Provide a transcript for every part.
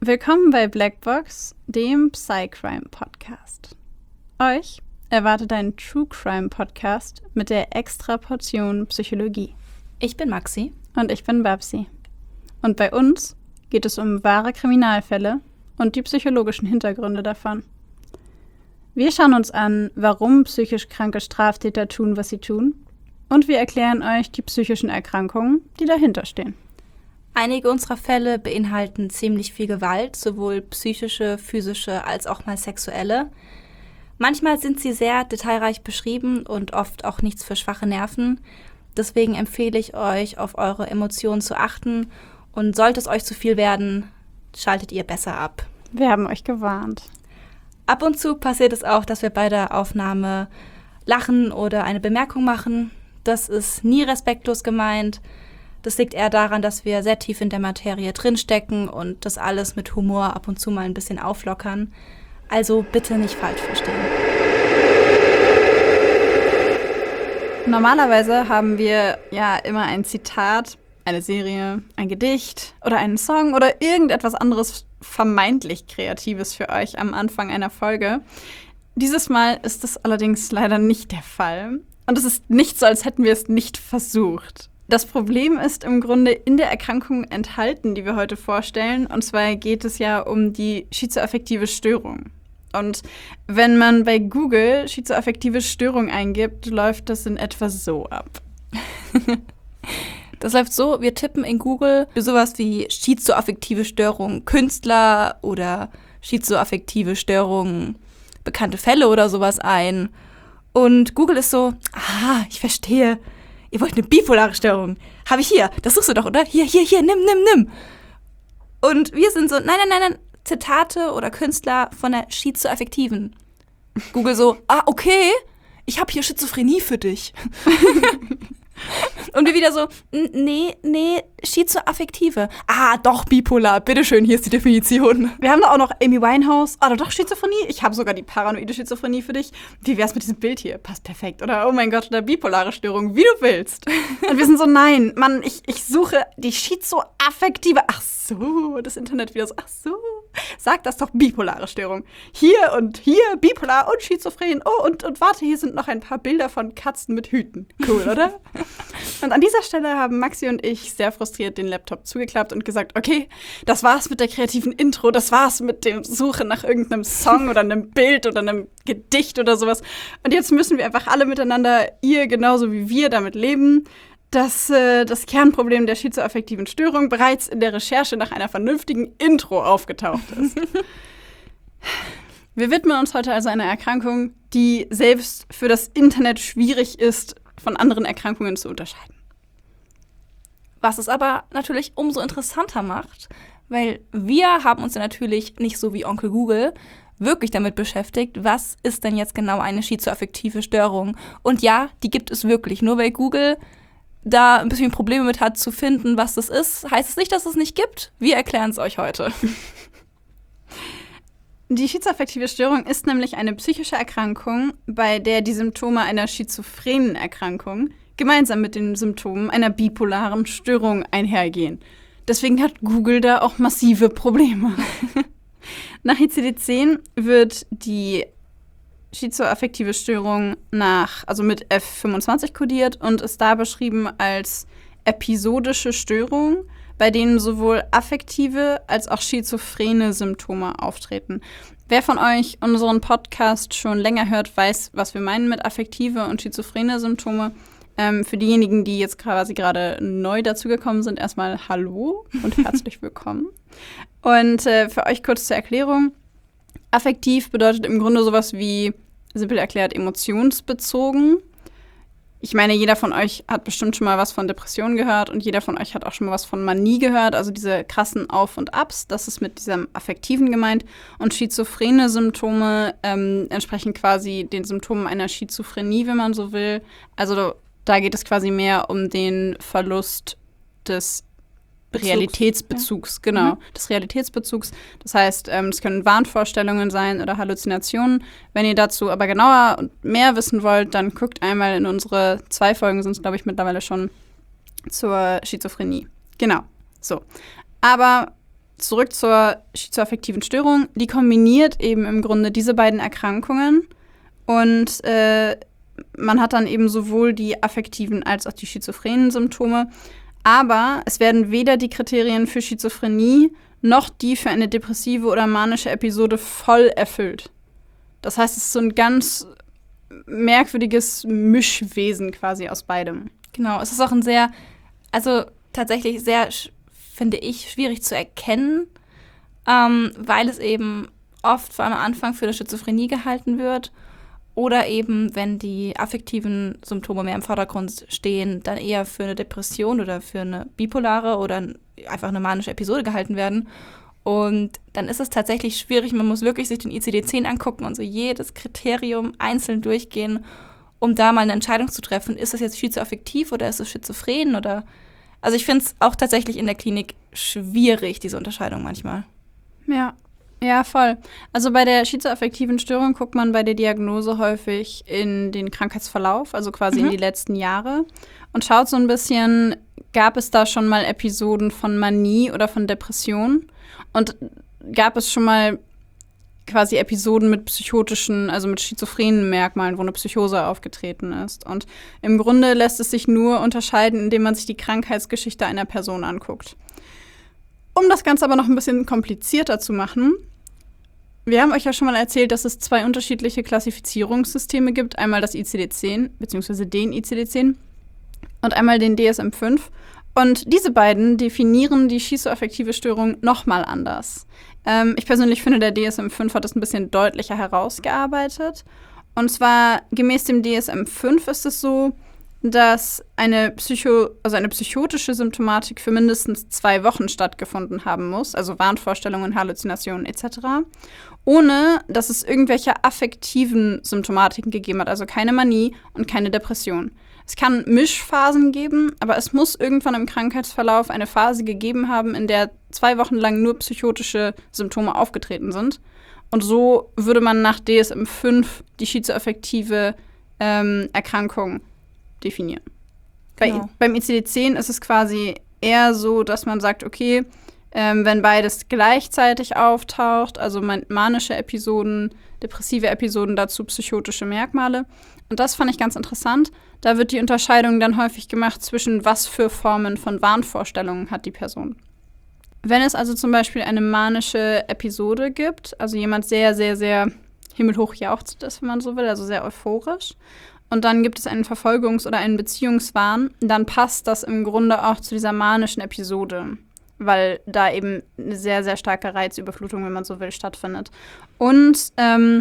Willkommen bei Blackbox, dem Psycrime-Podcast. Euch erwartet ein True-Crime-Podcast mit der extra Portion Psychologie. Ich bin Maxi. Und ich bin Babsi. Und bei uns geht es um wahre Kriminalfälle und die psychologischen Hintergründe davon. Wir schauen uns an, warum psychisch kranke Straftäter tun, was sie tun. Und wir erklären euch die psychischen Erkrankungen, die dahinter stehen. Einige unserer Fälle beinhalten ziemlich viel Gewalt, sowohl psychische, physische als auch mal sexuelle. Manchmal sind sie sehr detailreich beschrieben und oft auch nichts für schwache Nerven. Deswegen empfehle ich euch, auf eure Emotionen zu achten. Und sollte es euch zu viel werden, schaltet ihr besser ab. Wir haben euch gewarnt. Ab und zu passiert es auch, dass wir bei der Aufnahme lachen oder eine Bemerkung machen. Das ist nie respektlos gemeint. Das liegt eher daran, dass wir sehr tief in der Materie drinstecken und das alles mit Humor ab und zu mal ein bisschen auflockern. Also bitte nicht falsch verstehen. Normalerweise haben wir ja immer ein Zitat, eine Serie, ein Gedicht oder einen Song oder irgendetwas anderes vermeintlich Kreatives für euch am Anfang einer Folge. Dieses Mal ist das allerdings leider nicht der Fall. Und es ist nicht so, als hätten wir es nicht versucht. Das Problem ist im Grunde in der Erkrankung enthalten, die wir heute vorstellen. Und zwar geht es ja um die schizoaffektive Störung. Und wenn man bei Google schizoaffektive Störung eingibt, läuft das in etwa so ab. Das läuft so, wir tippen in Google für sowas wie schizoaffektive Störung Künstler oder schizoaffektive Störung bekannte Fälle oder sowas ein. Und Google ist so, ich verstehe. Ihr wollt eine bipolare Störung. Habe ich hier. Das suchst du doch, oder? Hier, nimm. Und wir sind so, nein. Zitate oder Künstler von der schizoaffektiven. Google so, okay. Ich habe hier Schizophrenie für dich. Und wir wieder so, nee, schizoaffektive. Doch, bipolar. Bitteschön, hier ist die Definition. Wir haben da auch noch Amy Winehouse. Doch, Schizophrenie. Ich habe sogar die paranoide Schizophrenie für dich. Wie wär's mit diesem Bild hier? Passt perfekt. Oder, oh mein Gott, oder bipolare Störung, wie du willst. Und wir sind so, nein, Mann, ich suche die schizoaffektive. Ach so, das Internet wieder so, ach so. Sag das doch, bipolare Störung. Hier und hier, bipolar und schizophren. Oh, und warte, hier sind noch ein paar Bilder von Katzen mit Hüten. Cool, oder? Und an dieser Stelle haben Maxi und ich sehr frustriert den Laptop zugeklappt und gesagt, okay, das war's mit der kreativen Intro, das war's mit dem Suchen nach irgendeinem Song oder einem Bild oder einem Gedicht oder sowas. Und jetzt müssen wir einfach alle miteinander, ihr genauso wie wir, damit leben, dass das Kernproblem der schizoaffektiven Störung bereits in der Recherche nach einer vernünftigen Intro aufgetaucht ist. Wir widmen uns heute also einer Erkrankung, die selbst für das Internet schwierig ist, von anderen Erkrankungen zu unterscheiden. Was es aber natürlich umso interessanter macht, weil wir haben uns ja natürlich nicht so wie Onkel Google wirklich damit beschäftigt, was ist denn jetzt genau eine schizoaffektive Störung? Und ja, die gibt es wirklich. Nur weil Google da ein bisschen Probleme mit hat zu finden, was das ist, heißt es nicht, dass es nicht gibt. Wir erklären es euch heute. Die schizoaffektive Störung ist nämlich eine psychische Erkrankung, bei der die Symptome einer schizophrenen Erkrankung gemeinsam mit den Symptomen einer bipolaren Störung einhergehen. Deswegen hat Google da auch massive Probleme. Nach ICD-10 wird die schizoaffektive Störung mit F25 kodiert und ist da beschrieben als episodische Störung, bei denen sowohl affektive als auch schizophrene Symptome auftreten. Wer von euch unseren Podcast schon länger hört, weiß, was wir meinen mit affektive und schizophrene Symptome. Für diejenigen, die jetzt quasi gerade neu dazugekommen sind, erstmal Hallo und herzlich willkommen. Und für euch kurz zur Erklärung. Affektiv bedeutet im Grunde sowas wie, simpel erklärt, emotionsbezogen. Ich meine, jeder von euch hat bestimmt schon mal was von Depressionen gehört und jeder von euch hat auch schon mal was von Manie gehört, also diese krassen Auf- und Abs, das ist mit diesem Affektiven gemeint. Und schizophrene Symptome entsprechen quasi den Symptomen einer Schizophrenie, wenn man so will. Also da geht es quasi mehr um den Verlust des Realitätsbezugs, genau, des Realitätsbezugs. Das heißt, es können Wahnvorstellungen sein oder Halluzinationen. Wenn ihr dazu aber genauer und mehr wissen wollt, dann guckt einmal in unsere 2 Folgen, sind es, glaube ich, mittlerweile schon, zur Schizophrenie. Genau, so. Aber zurück zur schizoaffektiven Störung. Die kombiniert eben im Grunde diese beiden Erkrankungen und man hat dann eben sowohl die affektiven als auch die schizophrenen Symptome. Aber es werden weder die Kriterien für Schizophrenie noch die für eine depressive oder manische Episode voll erfüllt. Das heißt, es ist so ein ganz merkwürdiges Mischwesen quasi aus beidem. Genau, es ist auch ein sehr, also tatsächlich sehr, finde ich, schwierig zu erkennen, weil es eben oft vor allem am Anfang für eine Schizophrenie gehalten wird oder eben, wenn die affektiven Symptome mehr im Vordergrund stehen, dann eher für eine Depression oder für eine bipolare oder einfach eine manische Episode gehalten werden. Und dann ist es tatsächlich schwierig, man muss wirklich sich den ICD-10 angucken und so jedes Kriterium einzeln durchgehen, um da mal eine Entscheidung zu treffen, ist das jetzt schizoaffektiv oder ist es schizophren oder. Also ich finde es auch tatsächlich in der Klinik schwierig, diese Unterscheidung manchmal. Ja, voll. Also bei der schizoaffektiven Störung guckt man bei der Diagnose häufig in den Krankheitsverlauf, also quasi in die letzten Jahre und schaut so ein bisschen, gab es da schon mal Episoden von Manie oder von Depression und gab es schon mal quasi Episoden mit psychotischen, also mit schizophrenen Merkmalen, wo eine Psychose aufgetreten ist. Und im Grunde lässt es sich nur unterscheiden, indem man sich die Krankheitsgeschichte einer Person anguckt. Um das Ganze aber noch ein bisschen komplizierter zu machen, wir haben euch ja schon mal erzählt, dass es 2 unterschiedliche Klassifizierungssysteme gibt. Einmal das ICD-10, beziehungsweise den ICD-10 und einmal den DSM-5. Und diese beiden definieren die schizoaffektive Störung nochmal anders. Ich persönlich finde, der DSM-5 hat das ein bisschen deutlicher herausgearbeitet. Und zwar gemäß dem DSM-5 ist es so, dass eine psychotische Symptomatik für mindestens 2 Wochen stattgefunden haben muss, also Wahnvorstellungen, Halluzinationen etc., ohne dass es irgendwelche affektiven Symptomatiken gegeben hat, also keine Manie und keine Depression. Es kann Mischphasen geben, aber es muss irgendwann im Krankheitsverlauf eine Phase gegeben haben, in der 2 Wochen lang nur psychotische Symptome aufgetreten sind. Und so würde man nach DSM-5 die schizoaffektive Erkrankung definieren. Genau. Beim ICD-10 ist es quasi eher so, dass man sagt, okay, wenn beides gleichzeitig auftaucht, also manische Episoden, depressive Episoden, dazu psychotische Merkmale. Und das fand ich ganz interessant. Da wird die Unterscheidung dann häufig gemacht zwischen was für Formen von Wahnvorstellungen hat die Person. Wenn es also zum Beispiel eine manische Episode gibt, also jemand sehr, sehr, sehr himmelhoch jauchzt ist, wenn man so will, also sehr euphorisch, und dann gibt es einen Verfolgungs- oder einen Beziehungswahn, dann passt das im Grunde auch zu dieser manischen Episode, weil da eben eine sehr, sehr starke Reizüberflutung, wenn man so will, stattfindet. Und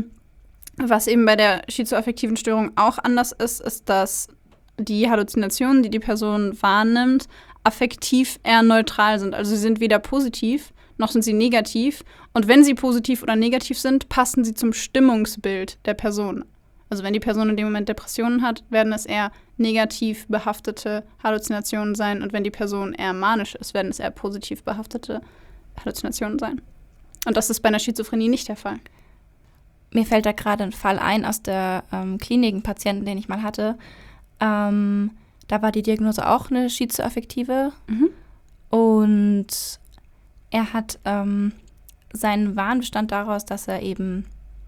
was eben bei der schizoaffektiven Störung auch anders ist, ist, dass die Halluzinationen, die die Person wahrnimmt, affektiv eher neutral sind. Also sie sind weder positiv, noch sind sie negativ. Und wenn sie positiv oder negativ sind, passen sie zum Stimmungsbild der Person. Also wenn die Person in dem Moment Depressionen hat, werden es eher negativ behaftete Halluzinationen sein. Und wenn die Person eher manisch ist, werden es eher positiv behaftete Halluzinationen sein. Und das ist bei einer Schizophrenie nicht der Fall. Mir fällt da gerade ein Fall ein aus der Klinik, einen Patienten, den ich mal hatte. Da war die Diagnose auch eine schizoaffektive. Und er hat seinen Wahn bestand daraus, dass er eben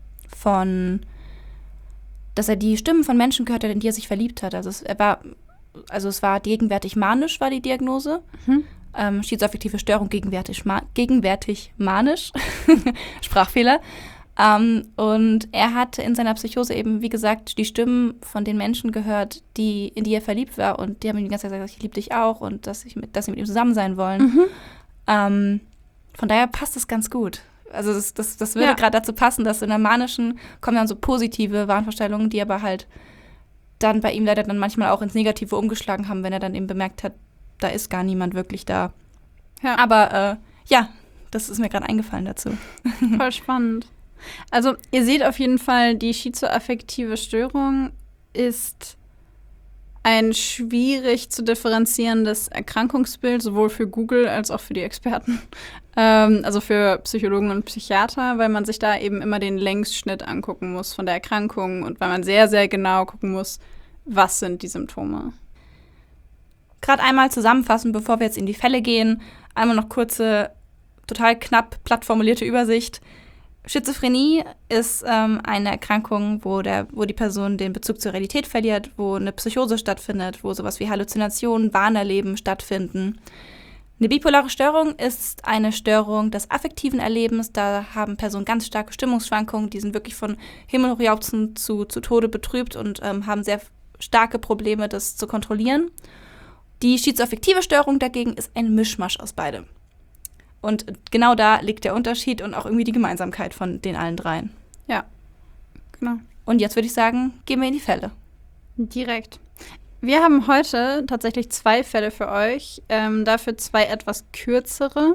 dass er die Stimmen von Menschen gehört hat, in die er sich verliebt hat. Also es war gegenwärtig manisch, war die Diagnose. Schizoaffektive Störung gegenwärtig manisch. Sprachfehler. Und er hat in seiner Psychose eben, wie gesagt, die Stimmen von den Menschen gehört, in die er verliebt war. Und die haben ihm die ganze Zeit gesagt, ich liebe dich auch und dass sie mit ihm zusammen sein wollen. Von daher passt es ganz gut. Also das würde gerade dazu passen, dass in der manischen kommen dann so positive Wahnvorstellungen, die aber halt dann bei ihm leider dann manchmal auch ins Negative umgeschlagen haben, wenn er dann eben bemerkt hat, da ist gar niemand wirklich da. Ja. Aber das ist mir gerade eingefallen dazu. Voll spannend. Also ihr seht auf jeden Fall, die schizoaffektive Störung ist ein schwierig zu differenzierendes Erkrankungsbild, sowohl für Google als auch für die Experten, also für Psychologen und Psychiater, weil man sich da eben immer den Längsschnitt angucken muss von der Erkrankung und weil man sehr, sehr genau gucken muss, was sind die Symptome. Gerade einmal zusammenfassen, bevor wir jetzt in die Fälle gehen, einmal noch kurze total knapp, platt formulierte Übersicht. Schizophrenie ist eine Erkrankung, wo die Person den Bezug zur Realität verliert, wo eine Psychose stattfindet, wo sowas wie Halluzinationen, Wahnerleben stattfinden. Eine bipolare Störung ist eine Störung des affektiven Erlebens. Da haben Personen ganz starke Stimmungsschwankungen, die sind wirklich von Himmel hochjauchzend zu Tode betrübt und haben sehr starke Probleme, das zu kontrollieren. Die schizoaffektive Störung dagegen ist ein Mischmasch aus beidem. Und genau da liegt der Unterschied und auch irgendwie die Gemeinsamkeit von den allen dreien. Ja, genau. Und jetzt würde ich sagen, gehen wir in die Fälle. Direkt. Wir haben heute tatsächlich 2 Fälle für euch, dafür 2 etwas kürzere,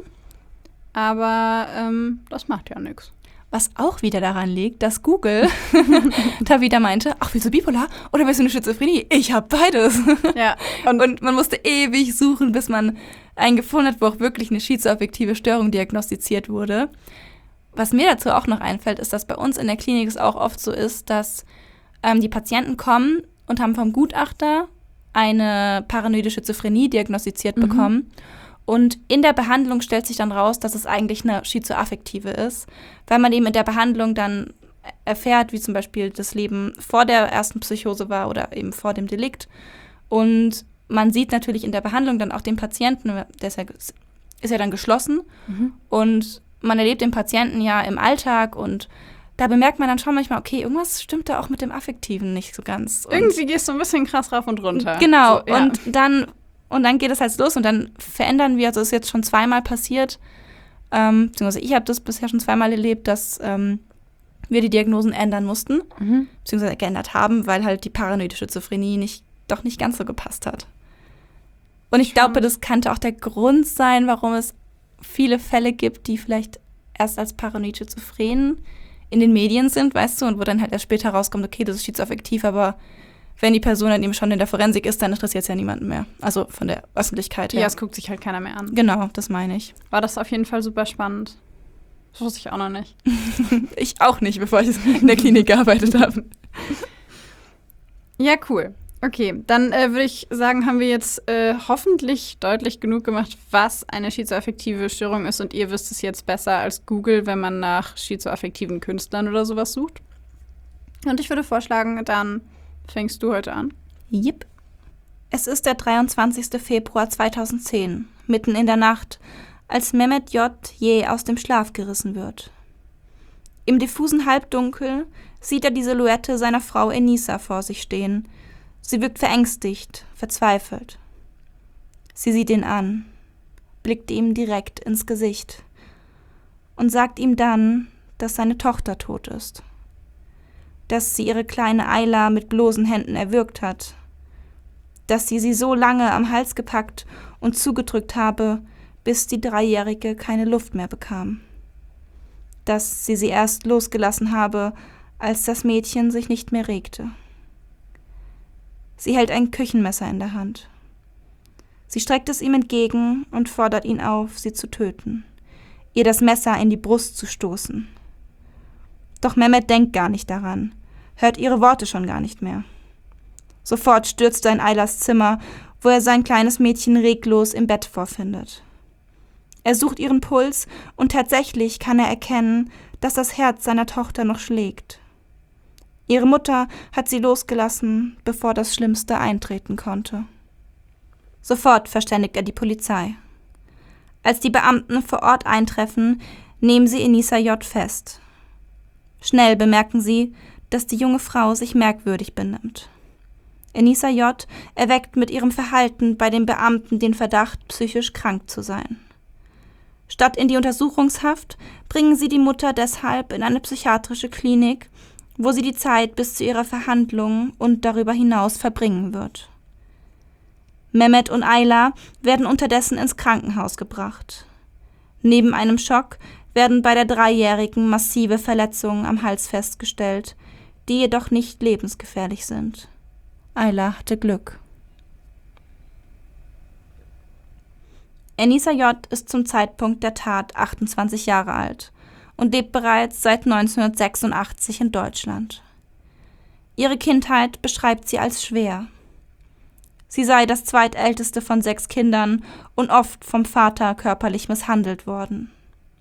aber das macht ja nichts. Was auch wieder daran liegt, dass Google da wieder meinte, ach, willst du bipolar oder willst du eine Schizophrenie? Ich habe beides. Ja. Und man musste ewig suchen, bis man einen gefunden hat, wo auch wirklich eine schizoaffektive Störung diagnostiziert wurde. Was mir dazu auch noch einfällt, ist, dass bei uns in der Klinik es auch oft so ist, dass die Patienten kommen und haben vom Gutachter eine paranoide Schizophrenie diagnostiziert bekommen. Und in der Behandlung stellt sich dann raus, dass es eigentlich eine schizoaffektive ist, weil man eben in der Behandlung dann erfährt, wie zum Beispiel das Leben vor der ersten Psychose war oder eben vor dem Delikt. Und man sieht natürlich in der Behandlung dann auch den Patienten, der ist ja dann geschlossen. Und man erlebt den Patienten ja im Alltag und da bemerkt man dann schon manchmal, okay, irgendwas stimmt da auch mit dem Affektiven nicht so ganz. Und irgendwie gehst du ein bisschen krass rauf und runter. Genau, so, ja. Und dann geht es halt los und dann verändern wir, also das ist jetzt schon 2-mal passiert, beziehungsweise ich habe das bisher schon 2-mal erlebt, dass wir die Diagnosen ändern mussten, beziehungsweise geändert haben, weil halt die paranoide Schizophrenie doch nicht ganz so gepasst hat. Und ich glaube, das könnte auch der Grund sein, warum es viele Fälle gibt, die vielleicht erst als paranoid schizophren in den Medien sind, weißt du, und wo dann halt erst später rauskommt, okay, das ist schizoaffektiv, aber wenn die Person dann eben schon in der Forensik ist, dann interessiert es ja niemanden mehr. Also von der Öffentlichkeit her. Ja, es guckt sich halt keiner mehr an. Genau, das meine ich. War das auf jeden Fall super spannend. Das wusste ich auch noch nicht. Ich auch nicht, bevor ich in der Klinik gearbeitet habe. Ja, cool. Okay, dann würde ich sagen, haben wir jetzt hoffentlich deutlich genug gemacht, was eine schizoaffektive Störung ist. Und ihr wisst es jetzt besser als Google, wenn man nach schizoaffektiven Künstlern oder sowas sucht. Und ich würde vorschlagen, dann fängst du heute an? Jep. Es ist der 23. Februar 2010, mitten in der Nacht, als Mehmet J. jäh aus dem Schlaf gerissen wird. Im diffusen Halbdunkel sieht er die Silhouette seiner Frau Enisa vor sich stehen. Sie wirkt verängstigt, verzweifelt. Sie sieht ihn an, blickt ihm direkt ins Gesicht und sagt ihm dann, dass seine Tochter tot ist. Dass sie ihre kleine Ayla mit bloßen Händen erwürgt hat, dass sie so lange am Hals gepackt und zugedrückt habe, bis die 3-Jährige keine Luft mehr bekam, dass sie erst losgelassen habe, als das Mädchen sich nicht mehr regte. Sie hält ein Küchenmesser in der Hand. Sie streckt es ihm entgegen und fordert ihn auf, sie zu töten, ihr das Messer in die Brust zu stoßen. Doch Mehmet denkt gar nicht daran, hört ihre Worte schon gar nicht mehr. Sofort stürzt er in Aylas Zimmer, wo er sein kleines Mädchen reglos im Bett vorfindet. Er sucht ihren Puls und tatsächlich kann er erkennen, dass das Herz seiner Tochter noch schlägt. Ihre Mutter hat sie losgelassen, bevor das Schlimmste eintreten konnte. Sofort verständigt er die Polizei. Als die Beamten vor Ort eintreffen, nehmen sie Enisa J. fest. Schnell bemerken sie, dass die junge Frau sich merkwürdig benimmt. Enisa J. erweckt mit ihrem Verhalten bei den Beamten den Verdacht, psychisch krank zu sein. Statt in die Untersuchungshaft bringen sie die Mutter deshalb in eine psychiatrische Klinik, wo sie die Zeit bis zu ihrer Verhandlung und darüber hinaus verbringen wird. Mehmet und Ayla werden unterdessen ins Krankenhaus gebracht. Neben einem Schock werden bei der 3-Jährigen massive Verletzungen am Hals festgestellt, die jedoch nicht lebensgefährlich sind. Ayla hatte Glück. Enisa J. ist zum Zeitpunkt der Tat 28 Jahre alt und lebt bereits seit 1986 in Deutschland. Ihre Kindheit beschreibt sie als schwer. Sie sei das zweitälteste von 6 Kindern und oft vom Vater körperlich misshandelt worden.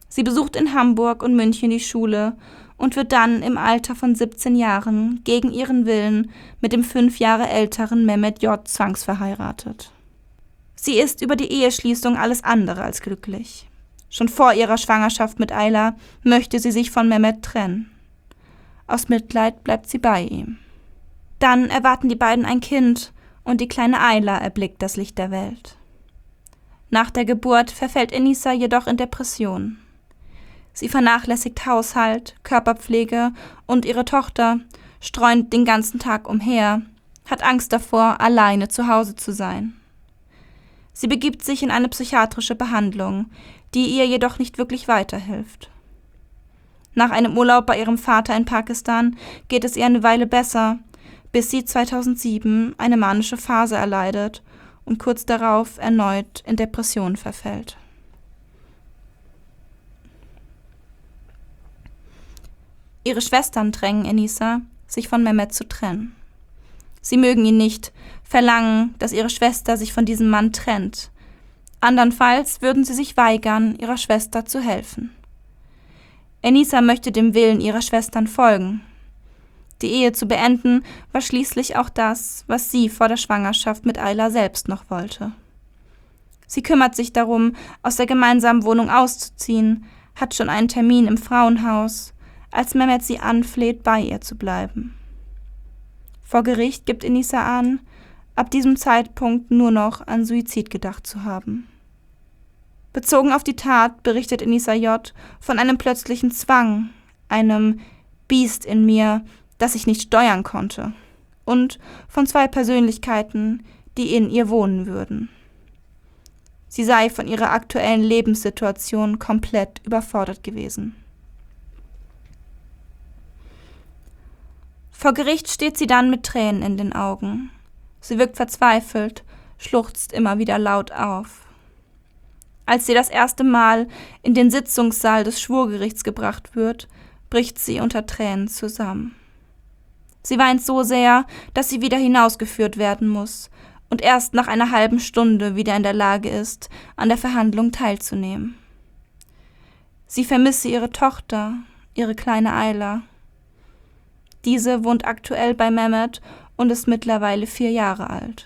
Sie besucht in Hamburg und München die Schule und wird dann im Alter von 17 Jahren gegen ihren Willen mit dem 5 Jahre älteren Mehmet J. zwangsverheiratet. Sie ist über die Eheschließung alles andere als glücklich. Schon vor ihrer Schwangerschaft mit Ayla möchte sie sich von Mehmet trennen. Aus Mitleid bleibt sie bei ihm. Dann erwarten die beiden ein Kind und die kleine Ayla erblickt das Licht der Welt. Nach der Geburt verfällt Enisa jedoch in Depression. Sie vernachlässigt Haushalt, Körperpflege und ihre Tochter, streunt den ganzen Tag umher, hat Angst davor, alleine zu Hause zu sein. Sie begibt sich in eine psychiatrische Behandlung, die ihr jedoch nicht wirklich weiterhilft. Nach einem Urlaub bei ihrem Vater in Pakistan geht es ihr eine Weile besser, bis sie 2007 eine manische Phase erleidet und kurz darauf erneut in Depression verfällt. Ihre Schwestern drängen Enisa, sich von Mehmet zu trennen. Sie mögen ihn nicht, verlangen, dass ihre Schwester sich von diesem Mann trennt. Andernfalls würden sie sich weigern, ihrer Schwester zu helfen. Enisa möchte dem Willen ihrer Schwestern folgen. Die Ehe zu beenden war schließlich auch das, was sie vor der Schwangerschaft mit Ayla selbst noch wollte. Sie kümmert sich darum, aus der gemeinsamen Wohnung auszuziehen, hat schon einen Termin im Frauenhaus, als Mehmet sie anfleht, bei ihr zu bleiben. Vor Gericht gibt Enisa an, ab diesem Zeitpunkt nur noch an Suizid gedacht zu haben. Bezogen auf die Tat berichtet Enisa J. von einem plötzlichen Zwang, einem Biest in mir, das ich nicht steuern konnte, und von 2 Persönlichkeiten, die in ihr wohnen würden. Sie sei von ihrer aktuellen Lebenssituation komplett überfordert gewesen. Vor Gericht steht sie dann mit Tränen in den Augen. Sie wirkt verzweifelt, schluchzt immer wieder laut auf. Als sie das erste Mal in den Sitzungssaal des Schwurgerichts gebracht wird, bricht sie unter Tränen zusammen. Sie weint so sehr, dass sie wieder hinausgeführt werden muss und erst nach einer halben Stunde wieder in der Lage ist, an der Verhandlung teilzunehmen. Sie vermisse ihre Tochter, ihre kleine Ayla. Diese wohnt aktuell bei Mehmet und ist mittlerweile 4 Jahre alt.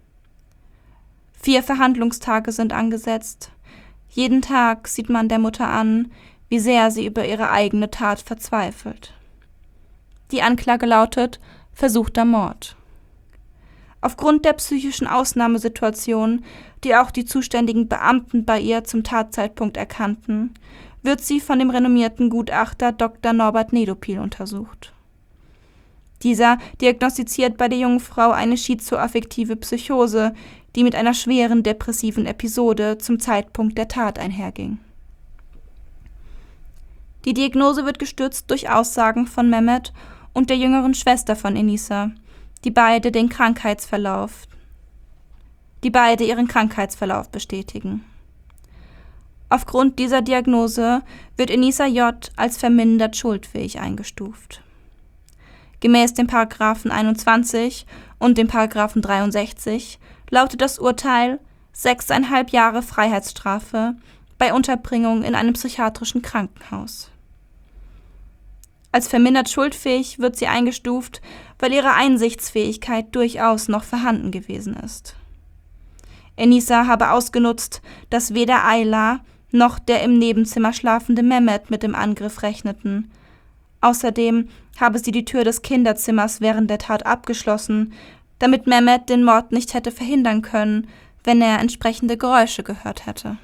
4 Verhandlungstage sind angesetzt. Jeden Tag sieht man der Mutter an, wie sehr sie über ihre eigene Tat verzweifelt. Die Anklage lautet versuchter Mord. Aufgrund der psychischen Ausnahmesituation, die auch die zuständigen Beamten bei ihr zum Tatzeitpunkt erkannten, wird sie von dem renommierten Gutachter Dr. Norbert Nedopil untersucht. Dieser diagnostiziert bei der jungen Frau eine schizoaffektive Psychose, die mit einer schweren depressiven Episode zum Zeitpunkt der Tat einherging. Die Diagnose wird gestützt durch Aussagen von Mehmet und der jüngeren Schwester von Enisa, die beide ihren Krankheitsverlauf bestätigen. Aufgrund dieser Diagnose wird Enisa J. als vermindert schuldfähig eingestuft. Gemäß dem Paragraphen 21 und dem Paragraphen 63 lautet das Urteil 6,5 Jahre Freiheitsstrafe bei Unterbringung in einem psychiatrischen Krankenhaus. Als vermindert schuldfähig wird sie eingestuft, weil ihre Einsichtsfähigkeit durchaus noch vorhanden gewesen ist. Enisa habe ausgenutzt, dass weder Ayla noch der im Nebenzimmer schlafende Mehmet mit dem Angriff rechneten. Außerdem habe sie die Tür des Kinderzimmers während der Tat abgeschlossen, damit Mehmet den Mord nicht hätte verhindern können, wenn er entsprechende Geräusche gehört hätte.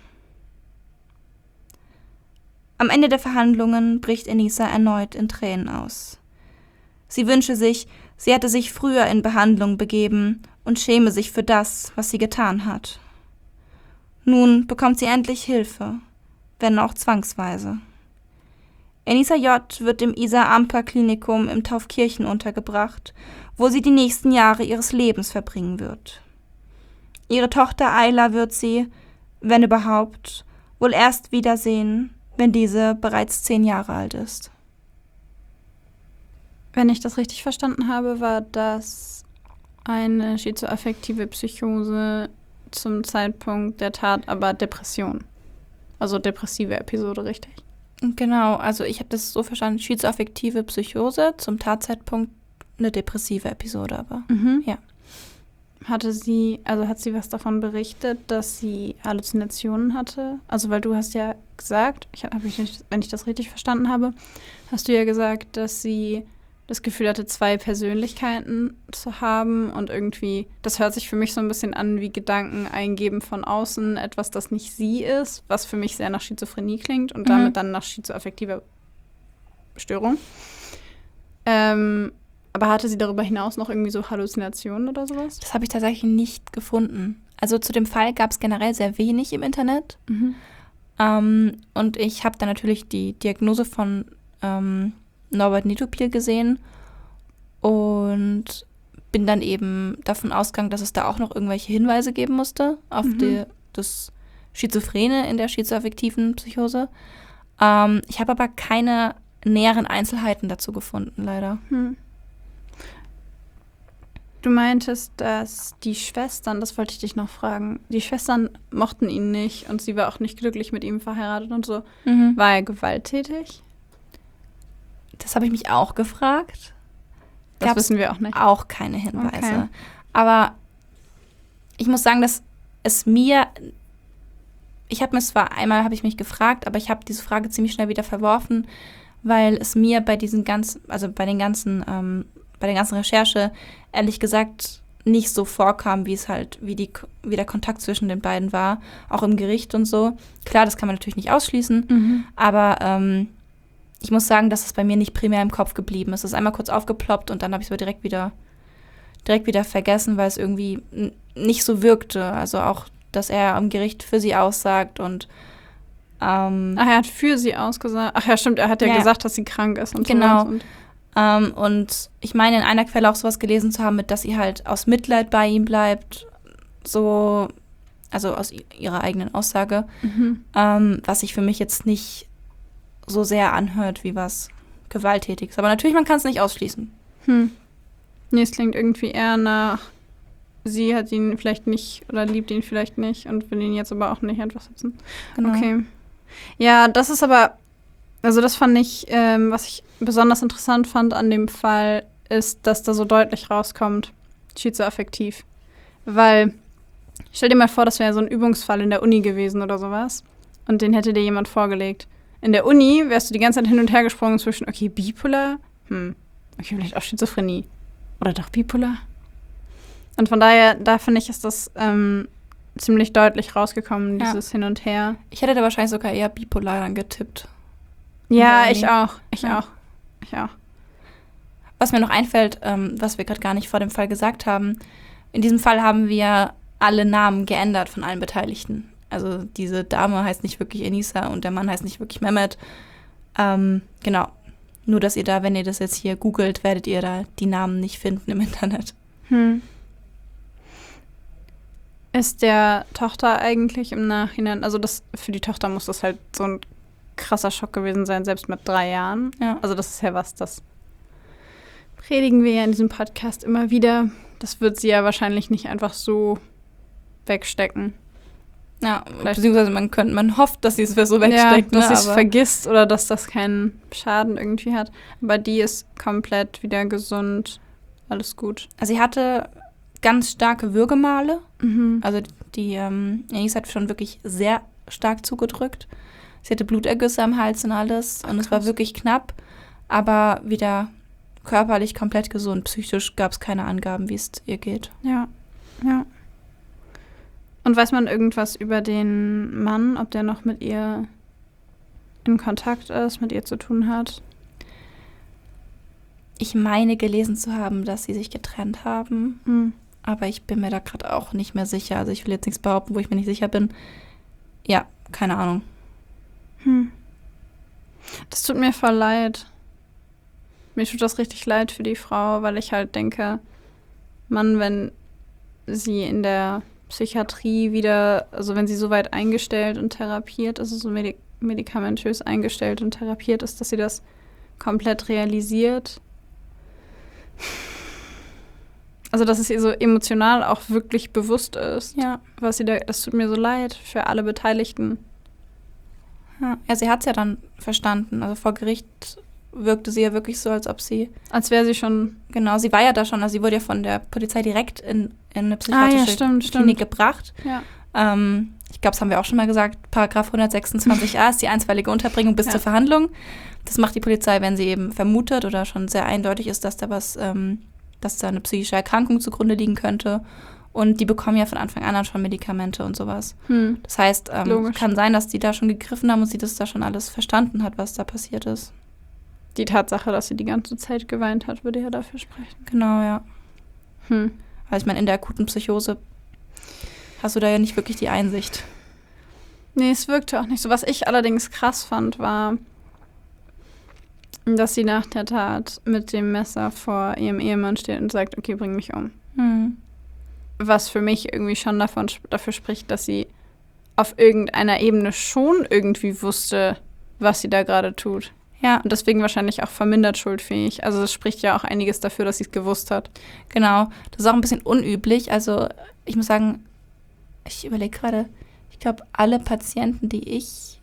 Am Ende der Verhandlungen bricht Enisa erneut in Tränen aus. Sie wünsche sich, sie hätte sich früher in Behandlung begeben und schäme sich für das, was sie getan hat. Nun bekommt sie endlich Hilfe, wenn auch zwangsweise. Enisa J. wird im Isar-Amper-Klinikum im Taufkirchen untergebracht, wo sie die nächsten Jahre ihres Lebens verbringen wird. Ihre Tochter Ayla wird sie, wenn überhaupt, wohl erst wiedersehen, wenn diese bereits 10 Jahre alt ist. Wenn ich das richtig verstanden habe, war das eine schizoaffektive Psychose zum Zeitpunkt der Tat, aber Depression. Also depressive Episode, richtig? Genau, also ich habe das so verstanden, schizoaffektive Psychose, zum Tatzeitpunkt eine depressive Episode aber. Ja. Hat sie was davon berichtet, dass sie Halluzinationen hatte? Also, weil du hast ja gesagt, wenn ich das richtig verstanden habe, hast du ja gesagt, dass sie das Gefühl hatte, 2 Persönlichkeiten zu haben und irgendwie, das hört sich für mich so ein bisschen an wie Gedanken eingeben von außen, etwas, das nicht sie ist, was für mich sehr nach Schizophrenie klingt und damit dann nach schizoaffektiver Störung. Aber hatte sie darüber hinaus noch irgendwie so Halluzinationen oder sowas? Das habe ich tatsächlich nicht gefunden. Also zu dem Fall gab es generell sehr wenig im Internet. Und ich habe dann natürlich die Diagnose von Norbert Netopil gesehen und bin dann eben davon ausgegangen, dass es da auch noch irgendwelche Hinweise geben musste auf das Schizophrene in der schizoaffektiven Psychose. Ich habe aber keine näheren Einzelheiten dazu gefunden, leider. Du meintest, dass die Schwestern, das wollte ich dich noch fragen, die Schwestern mochten ihn nicht und sie war auch nicht glücklich mit ihm verheiratet und so. War er gewalttätig? Das habe ich mich auch gefragt. Das wissen wir auch nicht. Auch keine Hinweise. Okay. Aber ich muss sagen, dass es mir, einmal habe ich mich gefragt, aber ich habe diese Frage ziemlich schnell wieder verworfen, weil es mir bei der ganzen Recherche ehrlich gesagt nicht so vorkam, wie der Kontakt zwischen den beiden war, auch im Gericht und so. Klar, das kann man natürlich nicht ausschließen, aber ich muss sagen, dass es bei mir nicht primär im Kopf geblieben ist. Es ist einmal kurz aufgeploppt und dann habe ich es aber direkt wieder vergessen, weil es irgendwie nicht so wirkte. Also auch, dass er am Gericht für sie aussagt und er hat für sie ausgesagt. Ach ja, stimmt, er hat ja gesagt, dass sie krank ist und genau. Sowas. Und ich meine, in einer Quelle auch sowas gelesen zu haben, dass sie halt aus Mitleid bei ihm bleibt, so, also aus ihrer eigenen Aussage, was sich für mich jetzt nicht so sehr anhört wie was Gewalttätiges. Aber natürlich, man kann es nicht ausschließen. Nee, es klingt irgendwie eher nach, sie hat ihn vielleicht nicht oder liebt ihn vielleicht nicht und will ihn jetzt aber auch nicht einfach setzen. Genau. Okay. Ja, das ist aber, also das fand ich, was ich besonders interessant fand an dem Fall, ist, dass da so deutlich rauskommt, schizoaffektiv. Weil, stell dir mal vor, das wäre so ein Übungsfall in der Uni gewesen oder sowas und den hätte dir jemand vorgelegt. In der Uni wärst du die ganze Zeit hin und her gesprungen zwischen, okay, bipolar, okay, vielleicht auch Schizophrenie. Oder doch bipolar. Und von daher, da finde ich, ist das ziemlich deutlich rausgekommen, dieses Hin und Her. Ich hätte da wahrscheinlich sogar eher bipolar dann getippt. Ja, ich auch. Ich auch. Was mir noch einfällt, was wir gerade gar nicht vor dem Fall gesagt haben, in diesem Fall haben wir alle Namen geändert von allen Beteiligten. Also diese Dame heißt nicht wirklich Enisa und der Mann heißt nicht wirklich Mehmet. Genau. Nur, dass ihr da, wenn ihr das jetzt hier googelt, werdet ihr da die Namen nicht finden im Internet. Ist der Tochter eigentlich im Nachhinein, also für die Tochter muss das halt so ein krasser Schock gewesen sein, selbst mit 3 Jahren. Ja. Also das ist ja was, das predigen wir ja in diesem Podcast immer wieder. Das wird sie ja wahrscheinlich nicht einfach so wegstecken. Ja, beziehungsweise man hofft, dass sie es so wegsteckt. Ja, dass sie es vergisst oder dass das keinen Schaden irgendwie hat. Aber die ist komplett wieder gesund. Alles gut. Also sie hatte ganz starke Würgemale. Also die Enisa hat schon wirklich sehr stark zugedrückt. Sie hatte Blutergüsse am Hals und alles. Und es war wirklich knapp. Aber wieder körperlich komplett gesund. Psychisch gab es keine Angaben, wie es ihr geht. Ja. Und weiß man irgendwas über den Mann, ob der noch mit ihr in Kontakt ist, mit ihr zu tun hat? Ich meine gelesen zu haben, dass sie sich getrennt haben. Aber ich bin mir da gerade auch nicht mehr sicher. Also ich will jetzt nichts behaupten, wo ich mir nicht sicher bin. Ja, keine Ahnung. Das tut mir voll leid. Mir tut das richtig leid für die Frau, weil ich halt denke, Mann, wenn sie in der Psychiatrie wieder, also wenn sie so weit eingestellt und therapiert, also so medikamentös eingestellt und therapiert ist, dass sie das komplett realisiert. Also dass es ihr so emotional auch wirklich bewusst ist, was sie da, das tut mir so leid für alle Beteiligten. Ja, sie hat es ja dann verstanden. Also vor Gericht wirkte sie ja wirklich so, als ob sie... Als wäre sie schon... Genau, sie war ja da schon. Also sie wurde ja von der Polizei direkt in eine psychiatrische Klinik gebracht. Ja. Ich glaube, das haben wir auch schon mal gesagt. Paragraph 126a ist die einstweilige Unterbringung bis zur Verhandlung. Das macht die Polizei, wenn sie eben vermutet oder schon sehr eindeutig ist, dass da dass da eine psychische Erkrankung zugrunde liegen könnte. Und die bekommen ja von Anfang an schon Medikamente und sowas. Das heißt, kann sein, dass die da schon gegriffen haben und sie das da schon alles verstanden hat, was da passiert ist. Die Tatsache, dass sie die ganze Zeit geweint hat, würde ja dafür sprechen. Genau, ja. Also ich meine, in der akuten Psychose hast du da ja nicht wirklich die Einsicht. Nee, es wirkte auch nicht so. Was ich allerdings krass fand, war, dass sie nach der Tat mit dem Messer vor ihrem Ehemann steht und sagt, okay, bring mich um. Was für mich irgendwie schon dafür spricht, dass sie auf irgendeiner Ebene schon irgendwie wusste, was sie da gerade tut. Ja. Und deswegen wahrscheinlich auch vermindert schuldfähig. Also es spricht ja auch einiges dafür, dass sie es gewusst hat. Genau. Das ist auch ein bisschen unüblich. Also ich muss sagen, ich überlege gerade, ich glaube, alle Patienten, die ich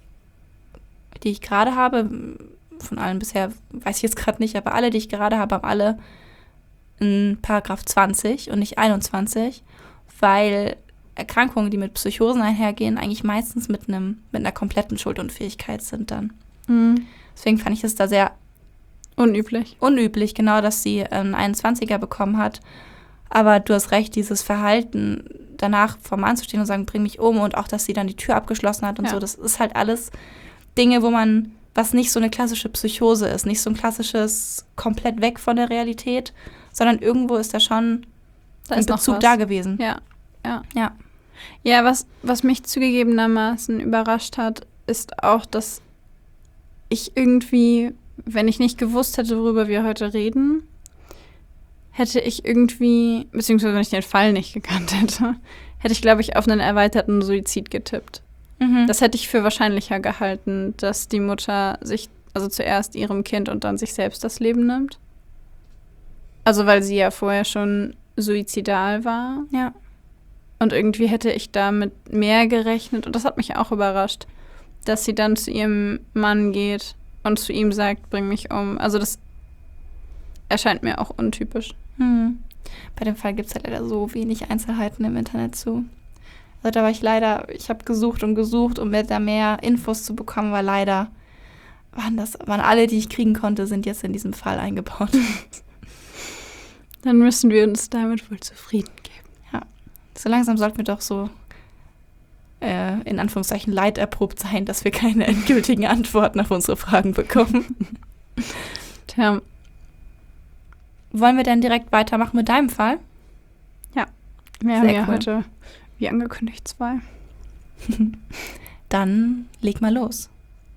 gerade habe, von allen bisher, weiß ich jetzt gerade nicht, aber alle, die ich gerade habe, haben alle in Paragraph 20 und nicht 21, weil Erkrankungen, die mit Psychosen einhergehen, eigentlich meistens mit einer kompletten Schuldunfähigkeit sind dann. Deswegen fand ich es da sehr unüblich, genau, dass sie einen 21er bekommen hat. Aber du hast recht, dieses Verhalten, danach vor dem Mann zu stehen und sagen, bring mich um, und auch, dass sie dann die Tür abgeschlossen hat und so, das ist halt alles Dinge, was nicht so eine klassische Psychose ist, nicht so ein klassisches komplett weg von der Realität, sondern irgendwo ist da schon ein Bezug da gewesen. Ja, was mich zugegebenermaßen überrascht hat, ist auch, dass ich irgendwie, wenn ich nicht gewusst hätte, worüber wir heute reden, hätte ich irgendwie, beziehungsweise wenn ich den Fall nicht gekannt hätte, hätte ich, glaube ich, auf einen erweiterten Suizid getippt. Das hätte ich für wahrscheinlicher gehalten, dass die Mutter sich, also zuerst ihrem Kind und dann sich selbst das Leben nimmt. Also weil sie ja vorher schon suizidal war. Ja. Und irgendwie hätte ich damit mehr gerechnet. Und das hat mich auch überrascht, dass sie dann zu ihrem Mann geht und zu ihm sagt, bring mich um. Also das erscheint mir auch untypisch. Bei dem Fall gibt es halt leider so wenig Einzelheiten im Internet zu. Also da war ich habe gesucht, um mir da mehr Infos zu bekommen, weil leider waren alle, die ich kriegen konnte, sind jetzt in diesem Fall eingebaut. Dann müssen wir uns damit wohl zufrieden geben. Ja, so langsam sollten wir doch so in Anführungszeichen leiderprobt sein, dass wir keine endgültigen Antworten auf unsere Fragen bekommen. Tja. Wollen wir dann direkt weitermachen mit deinem Fall? Ja, wir haben ja heute, wie angekündigt, 2. Dann leg mal los.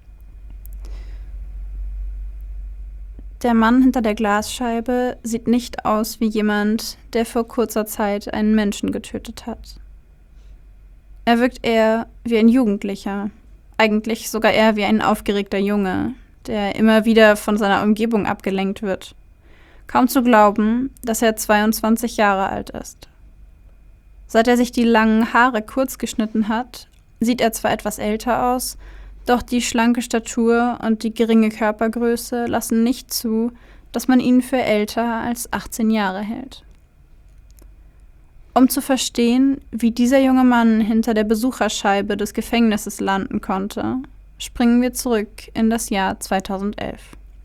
Der Mann hinter der Glasscheibe sieht nicht aus wie jemand, der vor kurzer Zeit einen Menschen getötet hat. Er wirkt eher wie ein Jugendlicher, eigentlich sogar eher wie ein aufgeregter Junge, der immer wieder von seiner Umgebung abgelenkt wird. Kaum zu glauben, dass er 22 Jahre alt ist. Seit er sich die langen Haare kurz geschnitten hat, sieht er zwar etwas älter aus, doch die schlanke Statur und die geringe Körpergröße lassen nicht zu, dass man ihn für älter als 18 Jahre hält. Um zu verstehen, wie dieser junge Mann hinter der Besucherscheibe des Gefängnisses landen konnte, springen wir zurück in das Jahr 2011.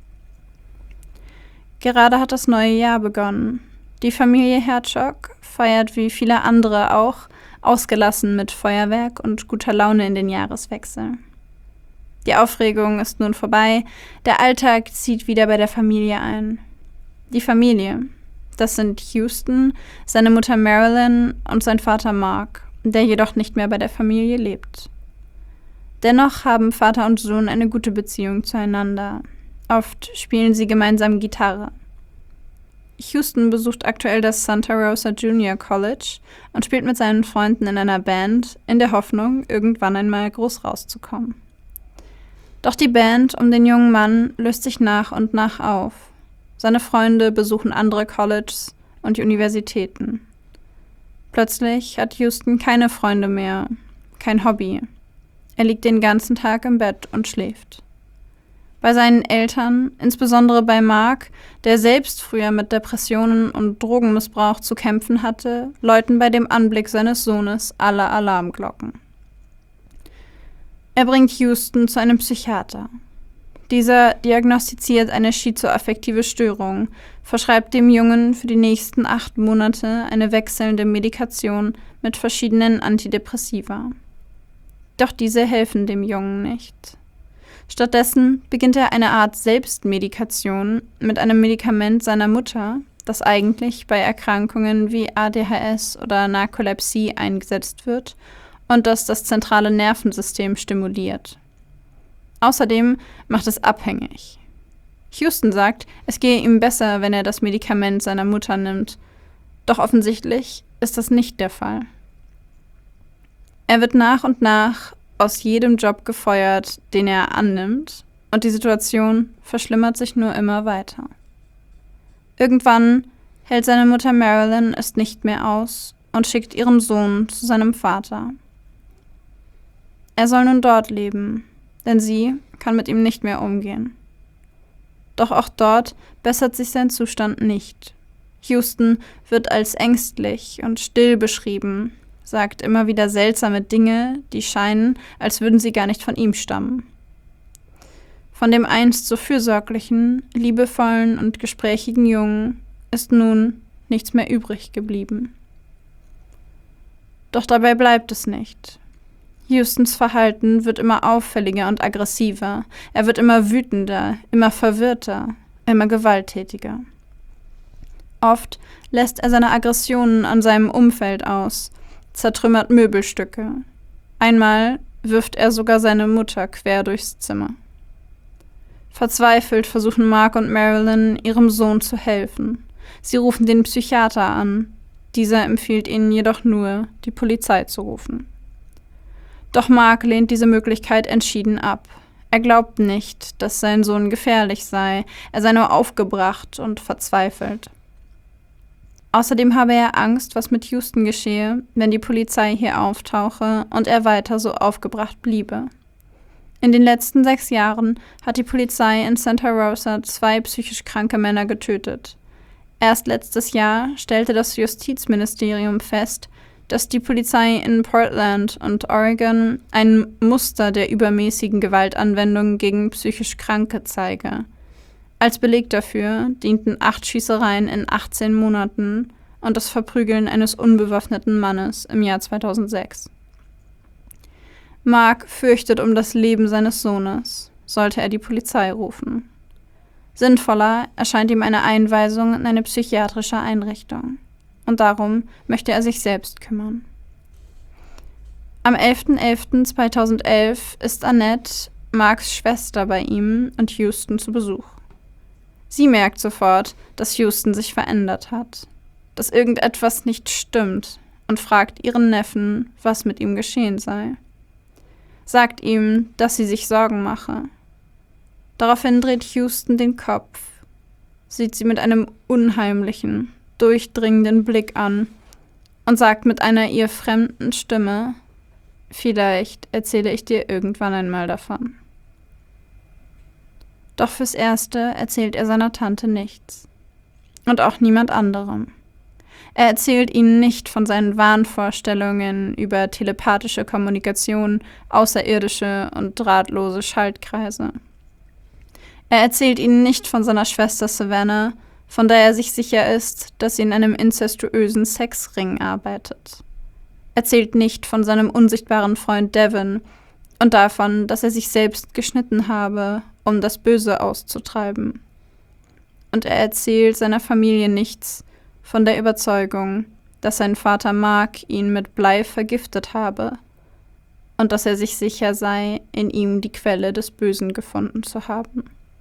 Gerade hat das neue Jahr begonnen. Die Familie Herzog feiert wie viele andere auch ausgelassen mit Feuerwerk und guter Laune in den Jahreswechsel. Die Aufregung ist nun vorbei, der Alltag zieht wieder bei der Familie ein. Die Familie, das sind Houston, seine Mutter Marilyn und sein Vater Mark, der jedoch nicht mehr bei der Familie lebt. Dennoch haben Vater und Sohn eine gute Beziehung zueinander. Oft spielen sie gemeinsam Gitarre. Houston besucht aktuell das Santa Rosa Junior College und spielt mit seinen Freunden in einer Band, in der Hoffnung, irgendwann einmal groß rauszukommen. Doch die Band um den jungen Mann löst sich nach und nach auf. Seine Freunde besuchen andere Colleges und Er liegt den ganzen Tag im Bett und schläft. Bei seinen Eltern, insbesondere bei Mark, der selbst früher mit Depressionen und Drogenmissbrauch zu kämpfen hatte, läuten bei dem Anblick seines Sohnes alle Alarmglocken. Er bringt Houston zu einem Psychiater. Dieser diagnostiziert eine schizoaffektive Störung, verschreibt dem Jungen für die nächsten 8 Monate eine wechselnde Medikation mit verschiedenen Antidepressiva. Doch diese helfen dem Jungen nicht. Stattdessen beginnt er eine Art Selbstmedikation mit einem Medikament seiner Mutter, das eigentlich bei Erkrankungen wie ADHS oder Narkolepsie eingesetzt wird und das zentrale Nervensystem stimuliert. Außerdem macht es abhängig. Houston sagt, es gehe ihm besser, wenn er das Medikament seiner Mutter nimmt, doch offensichtlich ist das nicht der Fall. Er wird nach und nach aus jedem Job gefeuert, den er annimmt, und die Situation verschlimmert sich nur immer weiter. Irgendwann hält seine Mutter Marilyn es nicht mehr aus und schickt ihren Sohn zu seinem Vater. Er soll nun dort leben, denn sie kann mit ihm nicht mehr umgehen. Doch auch dort bessert sich sein Zustand nicht. Houston wird als ängstlich und still beschrieben, sagt immer wieder seltsame Dinge, die scheinen, als würden sie gar nicht von ihm stammen. Von dem einst so fürsorglichen, liebevollen und gesprächigen Jungen ist nun nichts mehr übrig geblieben. Doch dabei bleibt es nicht. Houstons Verhalten wird immer auffälliger und aggressiver. Er wird immer wütender, immer verwirrter, immer gewalttätiger. Oft lässt er seine Aggressionen an seinem Umfeld aus, zertrümmert Möbelstücke. Einmal wirft er sogar seine Mutter quer durchs Zimmer. Verzweifelt versuchen Mark und Marilyn, ihrem Sohn zu helfen. Sie rufen den Psychiater an. Dieser empfiehlt ihnen jedoch nur, die Polizei zu rufen. Doch Mark lehnt diese Möglichkeit entschieden ab. Er glaubt nicht, dass sein Sohn gefährlich sei, er sei nur aufgebracht und verzweifelt. Außerdem habe er Angst, was mit Houston geschehe, wenn die Polizei hier auftauche und er weiter so aufgebracht bliebe. In den letzten 6 Jahren hat die Polizei in Santa Rosa 2 psychisch kranke Männer getötet. Erst letztes Jahr stellte das Justizministerium fest, dass die Polizei in Portland und Oregon ein Muster der übermäßigen Gewaltanwendung gegen psychisch Kranke zeige. Als Beleg dafür dienten 8 Schießereien in 18 Monaten und das Verprügeln eines unbewaffneten Mannes im Jahr 2006. Mark fürchtet um das Leben seines Sohnes, sollte er die Polizei rufen. Sinnvoller erscheint ihm eine Einweisung in eine psychiatrische Einrichtung. Und darum möchte er sich selbst kümmern. Am 11.11.2011 ist Annette, Marks Schwester, bei ihm und Houston zu Besuch. Sie merkt sofort, dass Houston sich verändert hat, dass irgendetwas nicht stimmt und fragt ihren Neffen, was mit ihm geschehen sei. Sagt ihm, dass sie sich Sorgen mache. Daraufhin dreht Houston den Kopf, sieht sie mit einem unheimlichen, durchdringenden Blick an und sagt mit einer ihr fremden Stimme: Vielleicht erzähle ich dir irgendwann einmal davon. Doch fürs Erste erzählt er seiner Tante nichts. Und auch niemand anderem. Er erzählt ihnen nicht von seinen Wahnvorstellungen über telepathische Kommunikation, außerirdische und drahtlose Schaltkreise. Er erzählt ihnen nicht von seiner Schwester Savannah, von der er sich sicher ist, dass sie in einem inzestuösen Sexring arbeitet. Erzählt nicht von seinem unsichtbaren Freund Devin und davon, dass er sich selbst geschnitten habe, um das Böse auszutreiben. Und er erzählt seiner Familie nichts von der Überzeugung, dass sein Vater Mark ihn mit Blei vergiftet habe und dass er sich sicher sei, in ihm die Quelle des Bösen gefunden zu haben.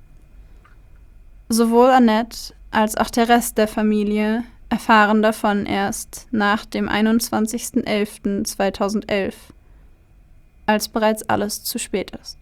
Sowohl Annette als auch der Rest der Familie erfahren davon erst nach dem 21.11.2011, als bereits alles zu spät ist.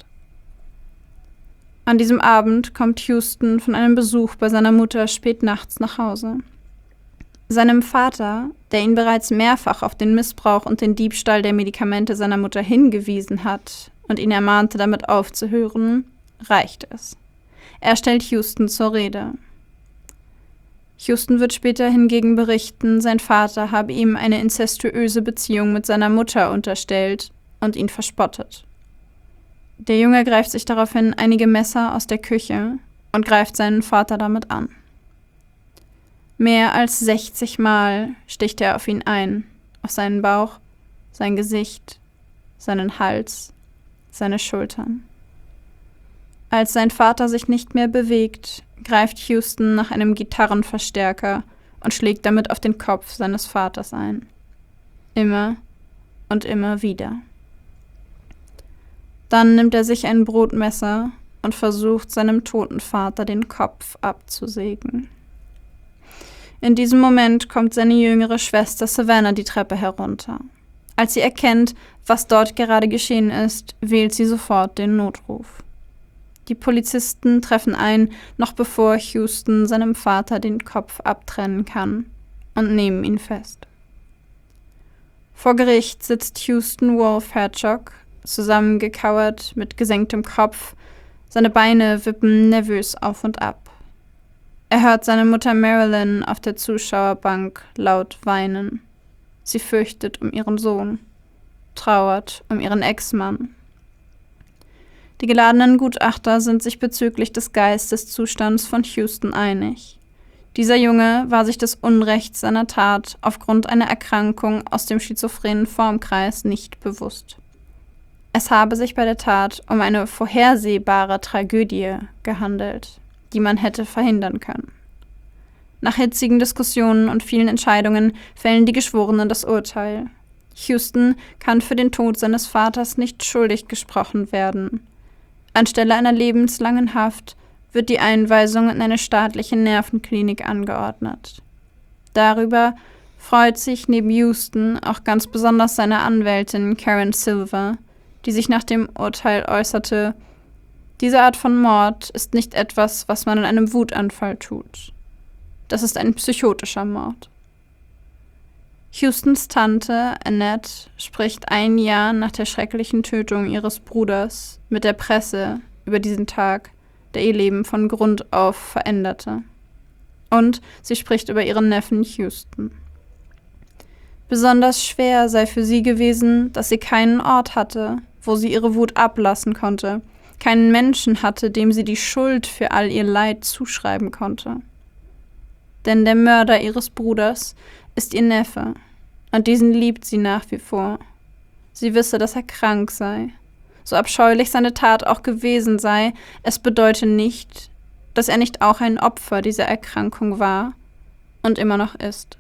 An diesem Abend kommt Houston von einem Besuch bei seiner Mutter spät nachts nach Hause. Seinem Vater, der ihn bereits mehrfach auf den Missbrauch und den Diebstahl der Medikamente seiner Mutter hingewiesen hat, und ihn ermahnte, damit aufzuhören, reicht es. Er stellt Houston zur Rede. Houston wird später hingegen berichten, sein Vater habe ihm eine inzestuöse Beziehung mit seiner Mutter unterstellt und ihn verspottet. Der Junge greift sich daraufhin einige Messer aus der Küche und greift seinen Vater damit an. Mehr als 60 Mal sticht er auf ihn ein, auf seinen Bauch, sein Gesicht, seinen Hals, seine Schultern. Als sein Vater sich nicht mehr bewegt, greift Houston nach einem Gitarrenverstärker und schlägt damit auf den Kopf seines Vaters ein. Immer und immer wieder. Dann nimmt er sich ein Brotmesser und versucht, seinem toten Vater den Kopf abzusägen. In diesem Moment kommt seine jüngere Schwester Savannah die Treppe herunter. Als sie erkennt, was dort gerade geschehen ist, wählt sie sofort den Notruf. Die Polizisten treffen ein, noch bevor Houston seinem Vater den Kopf abtrennen kann, und nehmen ihn fest. Vor Gericht sitzt Houston Wolf Herzog, zusammengekauert mit gesenktem Kopf, seine Beine wippen nervös auf und ab. Er hört seine Mutter Marilyn auf der Zuschauerbank laut weinen. Sie fürchtet um ihren Sohn, trauert um ihren Ex-Mann. Die geladenen Gutachter sind sich bezüglich des Geisteszustands von Houston einig. Dieser Junge war sich des Unrechts seiner Tat aufgrund einer Erkrankung aus dem schizophrenen Formkreis nicht bewusst. Es habe sich bei der Tat um eine vorhersehbare Tragödie gehandelt, die man hätte verhindern können. Nach hitzigen Diskussionen und vielen Entscheidungen fällen die Geschworenen das Urteil. Houston kann für den Tod seines Vaters nicht schuldig gesprochen werden. Anstelle einer lebenslangen Haft wird die Einweisung in eine staatliche Nervenklinik angeordnet. Darüber freut sich neben Houston auch ganz besonders seine Anwältin Karen Silver, die sich nach dem Urteil äußerte: Diese Art von Mord ist nicht etwas, was man in einem Wutanfall tut. Das ist ein psychotischer Mord. Houstons Tante Annette spricht ein Jahr nach der schrecklichen Tötung ihres Bruders mit der Presse über diesen Tag, der ihr Leben von Grund auf veränderte. Und sie spricht über ihren Neffen Houston. Besonders schwer sei für sie gewesen, dass sie keinen Ort hatte, wo sie ihre Wut ablassen konnte, keinen Menschen hatte, dem sie die Schuld für all ihr Leid zuschreiben konnte. Denn der Mörder ihres Bruders ist ihr Neffe, und diesen liebt sie nach wie vor. Sie wisse, dass er krank sei. So abscheulich seine Tat auch gewesen sei, es bedeute nicht, dass er nicht auch ein Opfer dieser Erkrankung war und immer noch ist.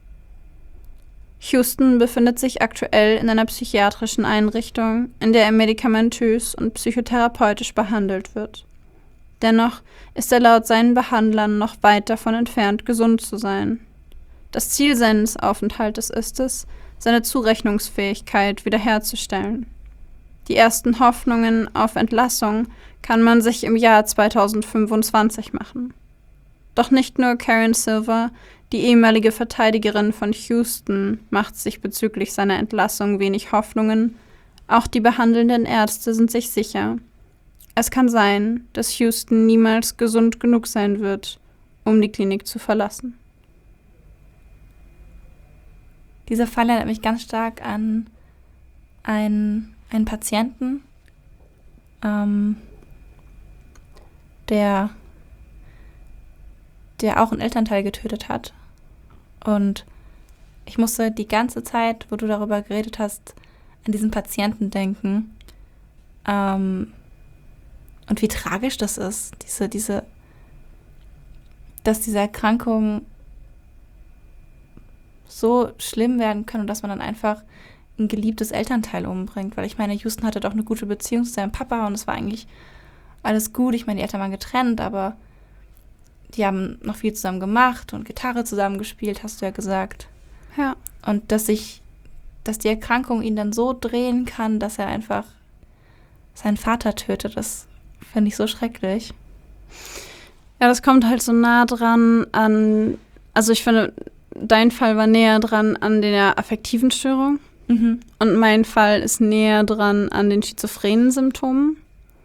Houston befindet sich aktuell in einer psychiatrischen Einrichtung, in der er medikamentös und psychotherapeutisch behandelt wird. Dennoch ist er laut seinen Behandlern noch weit davon entfernt, gesund zu sein. Das Ziel seines Aufenthaltes ist es, seine Zurechnungsfähigkeit wiederherzustellen. Die ersten Hoffnungen auf Entlassung kann man sich im Jahr 2025 machen. Doch nicht nur Karen Silver, die ehemalige Verteidigerin von Houston, macht sich bezüglich seiner Entlassung wenig Hoffnungen, auch die behandelnden Ärzte sind sich sicher. Es kann sein, dass Houston niemals gesund genug sein wird, um die Klinik zu verlassen. Dieser Fall erinnert mich ganz stark an einen Patienten, der auch einen Elternteil getötet hat. Und ich musste die ganze Zeit, wo du darüber geredet hast, an diesen Patienten denken. Und wie tragisch das ist, dass diese Erkrankung so schlimm werden kann und dass man dann einfach ein geliebtes Elternteil umbringt. Weil ich meine, Houston hatte doch eine gute Beziehung zu seinem Papa und es war eigentlich alles gut. Ich meine, die Eltern waren getrennt, aber die haben noch viel zusammen gemacht und Gitarre zusammen gespielt, hast du ja gesagt. Ja. Und dass die Erkrankung ihn dann so drehen kann, dass er einfach seinen Vater tötet, das finde ich so schrecklich. Ja, das kommt halt so nah dran an, also ich finde, dein Fall war näher dran an der affektiven Störung, Mhm. Und mein Fall ist näher dran an den schizophrenen Symptomen.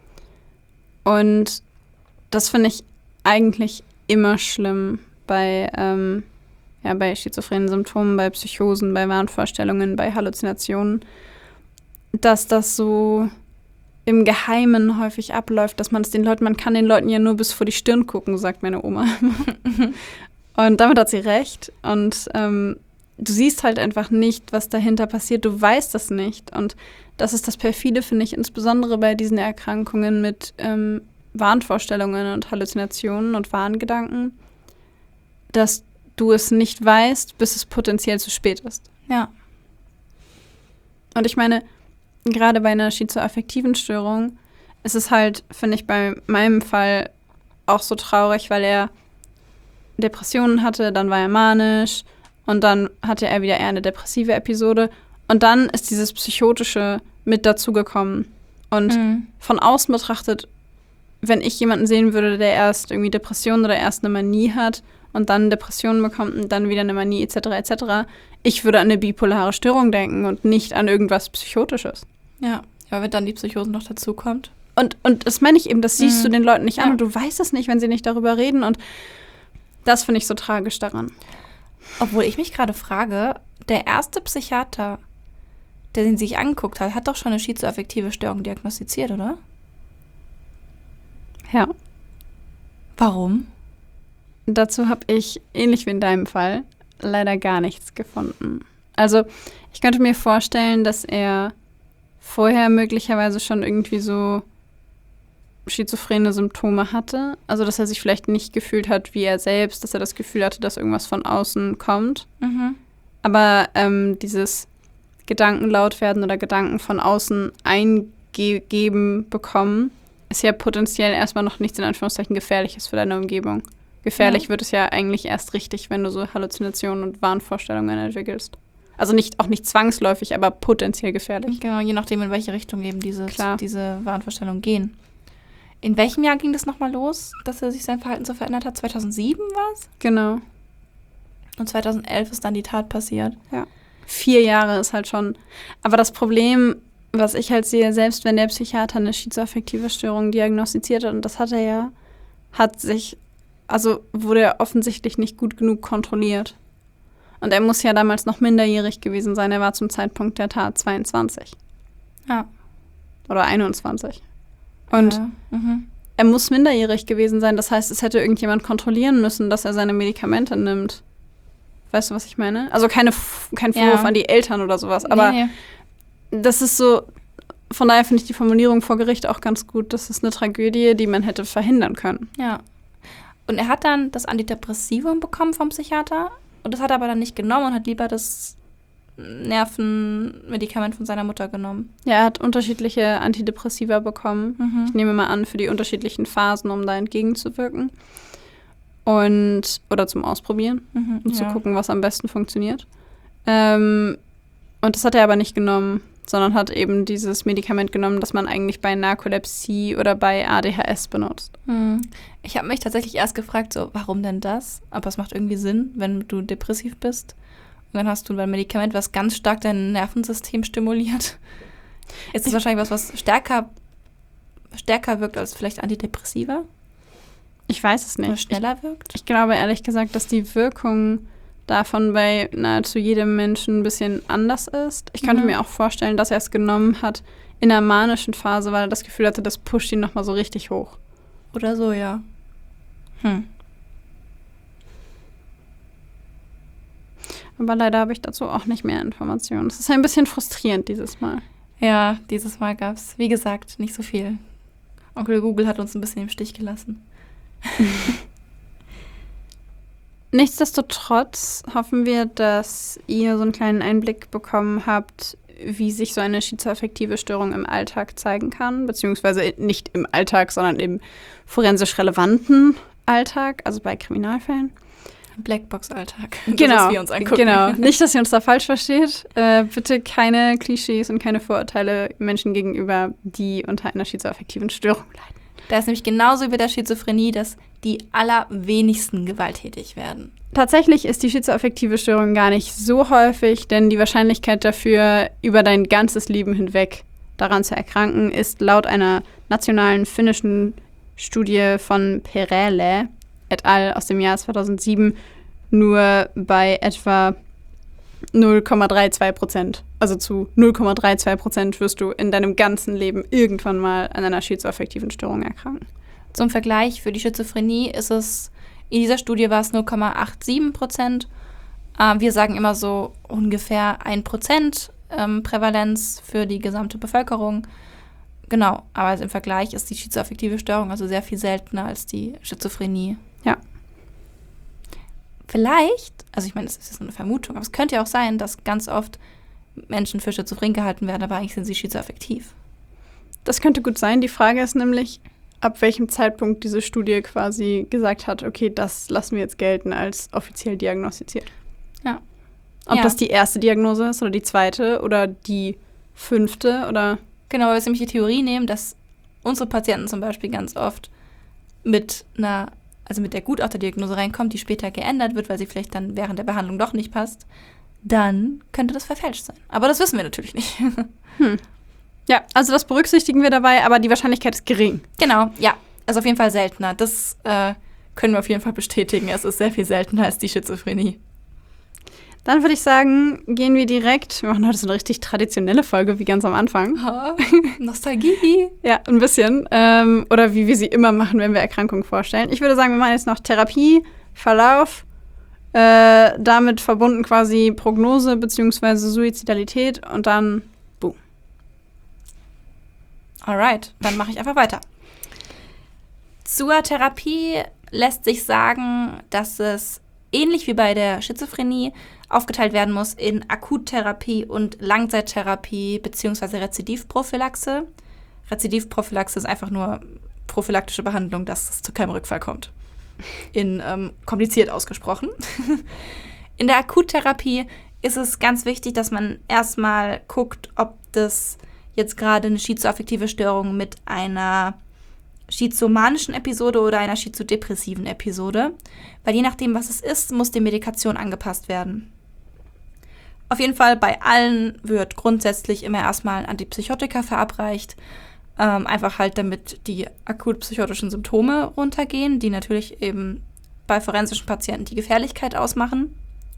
Und das finde ich eigentlich immer schlimm bei schizophrenen Symptomen, bei Psychosen, bei Wahnvorstellungen, bei Halluzinationen, dass das so im Geheimen häufig abläuft, dass man kann den Leuten ja nur bis vor die Stirn gucken, sagt meine Oma. Und damit hat sie recht. Und du siehst halt einfach nicht, was dahinter passiert. Du weißt das nicht. Und das ist das Perfide, finde ich, insbesondere bei diesen Erkrankungen mit Wahnvorstellungen und Halluzinationen und Wahngedanken, dass du es nicht weißt, bis es potenziell zu spät ist. Ja. Und ich meine, gerade bei einer schizoaffektiven Störung ist es halt, finde ich, bei meinem Fall auch so traurig, weil er Depressionen hatte, dann war er manisch und dann hatte er wieder eher eine depressive Episode und dann ist dieses Psychotische mit dazugekommen. Und von außen betrachtet, wenn ich jemanden sehen würde, der erst irgendwie Depressionen oder erst eine Manie hat und dann Depressionen bekommt und dann wieder eine Manie etc., ich würde an eine bipolare Störung denken und nicht an irgendwas Psychotisches. Ja, wenn dann die Psychose noch dazukommt. Und das meine ich eben, das siehst du den Leuten nicht an und du weißt es nicht, wenn sie nicht darüber reden und das finde ich so tragisch daran. Obwohl ich mich gerade frage, der erste Psychiater, der den sich angeguckt hat, hat doch schon eine schizoaffektive Störung diagnostiziert, oder? Ja. Warum? Dazu habe ich, ähnlich wie in deinem Fall, leider gar nichts gefunden. Also ich könnte mir vorstellen, dass er vorher möglicherweise schon irgendwie so schizophrene Symptome hatte. Also dass er sich vielleicht nicht gefühlt hat wie er selbst, dass er das Gefühl hatte, dass irgendwas von außen kommt. Mhm. Aber dieses Gedanken laut werden oder Gedanken von außen eingegeben bekommen, ist ja potenziell erstmal noch nichts in Anführungszeichen Gefährliches für deine Umgebung. Gefährlich wird es ja eigentlich erst richtig, wenn du so Halluzinationen und Wahnvorstellungen entwickelst. Also auch nicht zwangsläufig, aber potenziell gefährlich. Genau, je nachdem, in welche Richtung eben diese Wahnvorstellungen gehen. In welchem Jahr ging das nochmal los, dass er sich sein Verhalten so verändert hat? 2007 war es? Genau. Und 2011 ist dann die Tat passiert. Ja. 4 Jahre ist halt schon. Aber das Problem, was ich halt sehe, selbst wenn der Psychiater eine schizoaffektive Störung diagnostiziert hat, und das hat er ja, wurde er offensichtlich nicht gut genug kontrolliert. Und er muss ja damals noch minderjährig gewesen sein. Er war zum Zeitpunkt der Tat 22. Ja. Oder 21. Und er muss minderjährig gewesen sein. Das heißt, es hätte irgendjemand kontrollieren müssen, dass er seine Medikamente nimmt. Weißt du, was ich meine? Also kein Vorwurf an die Eltern oder sowas. Aber das ist so, von daher finde ich die Formulierung vor Gericht auch ganz gut. Das ist eine Tragödie, die man hätte verhindern können. Ja. Und er hat dann das Antidepressivum bekommen vom Psychiater. Und das hat er aber dann nicht genommen und hat lieber das Nervenmedikament von seiner Mutter genommen. Ja, er hat unterschiedliche Antidepressiva bekommen. Ich nehme mal an, für die unterschiedlichen Phasen, um da entgegenzuwirken. Oder zum Ausprobieren, um zu gucken, was am besten funktioniert. Und das hat er aber nicht genommen, sondern hat eben dieses Medikament genommen, das man eigentlich bei Narkolepsie oder bei ADHS benutzt. Ich habe mich tatsächlich erst gefragt, so, warum denn das? Aber es macht irgendwie Sinn, wenn du depressiv bist. Und dann hast du ein Medikament, was ganz stark dein Nervensystem stimuliert. Ist das wahrscheinlich was stärker wirkt als vielleicht Antidepressiva? Ich weiß es nicht. Oder schneller wirkt? Ich glaube ehrlich gesagt, dass die Wirkung davon bei nahezu jedem Menschen ein bisschen anders ist. Ich könnte mir auch vorstellen, dass er es genommen hat in einer manischen Phase, weil er das Gefühl hatte, das pusht ihn nochmal so richtig hoch. Oder so, ja. Aber leider habe ich dazu auch nicht mehr Informationen. Es ist ein bisschen frustrierend dieses Mal. Ja, dieses Mal gab es, wie gesagt, nicht so viel. Onkel Google hat uns ein bisschen im Stich gelassen. Nichtsdestotrotz hoffen wir, dass ihr so einen kleinen Einblick bekommen habt, wie sich so eine schizoaffektive Störung im Alltag zeigen kann, beziehungsweise nicht im Alltag, sondern im forensisch relevanten Alltag, also bei Kriminalfällen. Blackbox-Alltag. Genau, das, was wir uns angucken. Genau. Nicht, dass ihr uns da falsch versteht. Bitte keine Klischees und keine Vorurteile Menschen gegenüber, die unter einer schizoaffektiven Störung leiden. Da ist nämlich genauso wie bei der Schizophrenie, dass die allerwenigsten gewalttätig werden. Tatsächlich ist die schizoaffektive Störung gar nicht so häufig, denn die Wahrscheinlichkeit dafür, über dein ganzes Leben hinweg daran zu erkranken, ist laut einer nationalen finnischen Studie von Perälä et al. Aus dem Jahr 2007 nur bei etwa 0,32%. Also zu 0,32% wirst du in deinem ganzen Leben irgendwann mal an einer schizoaffektiven Störung erkranken. Zum Vergleich, für die Schizophrenie ist es, in dieser Studie war es 0,87%. Wir sagen immer so ungefähr 1% Prävalenz für die gesamte Bevölkerung. Genau, aber im Vergleich ist die schizoaffektive Störung also sehr viel seltener als die Schizophrenie. Ja. Vielleicht, also ich meine, das ist jetzt eine Vermutung, aber es könnte ja auch sein, dass ganz oft Menschen für schizophren gehalten werden, aber eigentlich sind sie schizoaffektiv. Das könnte gut sein. Die Frage ist nämlich, ab welchem Zeitpunkt diese Studie quasi gesagt hat, okay, das lassen wir jetzt gelten als offiziell diagnostiziert. Ja. Ob das die erste Diagnose ist oder die zweite oder die 5. oder... Genau, weil wir nämlich die Theorie nehmen, dass unsere Patienten zum Beispiel ganz oft mit der Gutachterdiagnose reinkommt, die später geändert wird, weil sie vielleicht dann während der Behandlung doch nicht passt, dann könnte das verfälscht sein. Aber das wissen wir natürlich nicht. Ja, also das berücksichtigen wir dabei, aber die Wahrscheinlichkeit ist gering. Genau, ja. Also auf jeden Fall seltener. Das können wir auf jeden Fall bestätigen. Es ist sehr viel seltener als die Schizophrenie. Dann würde ich sagen, gehen wir direkt, wir machen heute so eine richtig traditionelle Folge, wie ganz am Anfang. Nostalgie. Ja, ein bisschen. Oder wie wir sie immer machen, wenn wir Erkrankungen vorstellen. Ich würde sagen, wir machen jetzt noch Therapie, Verlauf, damit verbunden quasi Prognose bzw. Suizidalität und dann boom. Alright, dann mache ich einfach weiter. Zur Therapie lässt sich sagen, dass es ähnlich wie bei der Schizophrenie aufgeteilt werden muss in Akuttherapie und Langzeittherapie bzw. Rezidivprophylaxe. Rezidivprophylaxe ist einfach nur prophylaktische Behandlung, dass es zu keinem Rückfall kommt. Kompliziert ausgesprochen. In der Akuttherapie ist es ganz wichtig, dass man erstmal guckt, ob das jetzt gerade eine schizoaffektive Störung mit einer schizomanischen Episode oder einer schizodepressiven Episode. Weil je nachdem, was es ist, muss die Medikation angepasst werden. Auf jeden Fall bei allen wird grundsätzlich immer erstmal Antipsychotika verabreicht. Einfach halt, damit die akut psychotischen Symptome runtergehen, die natürlich eben bei forensischen Patienten die Gefährlichkeit ausmachen.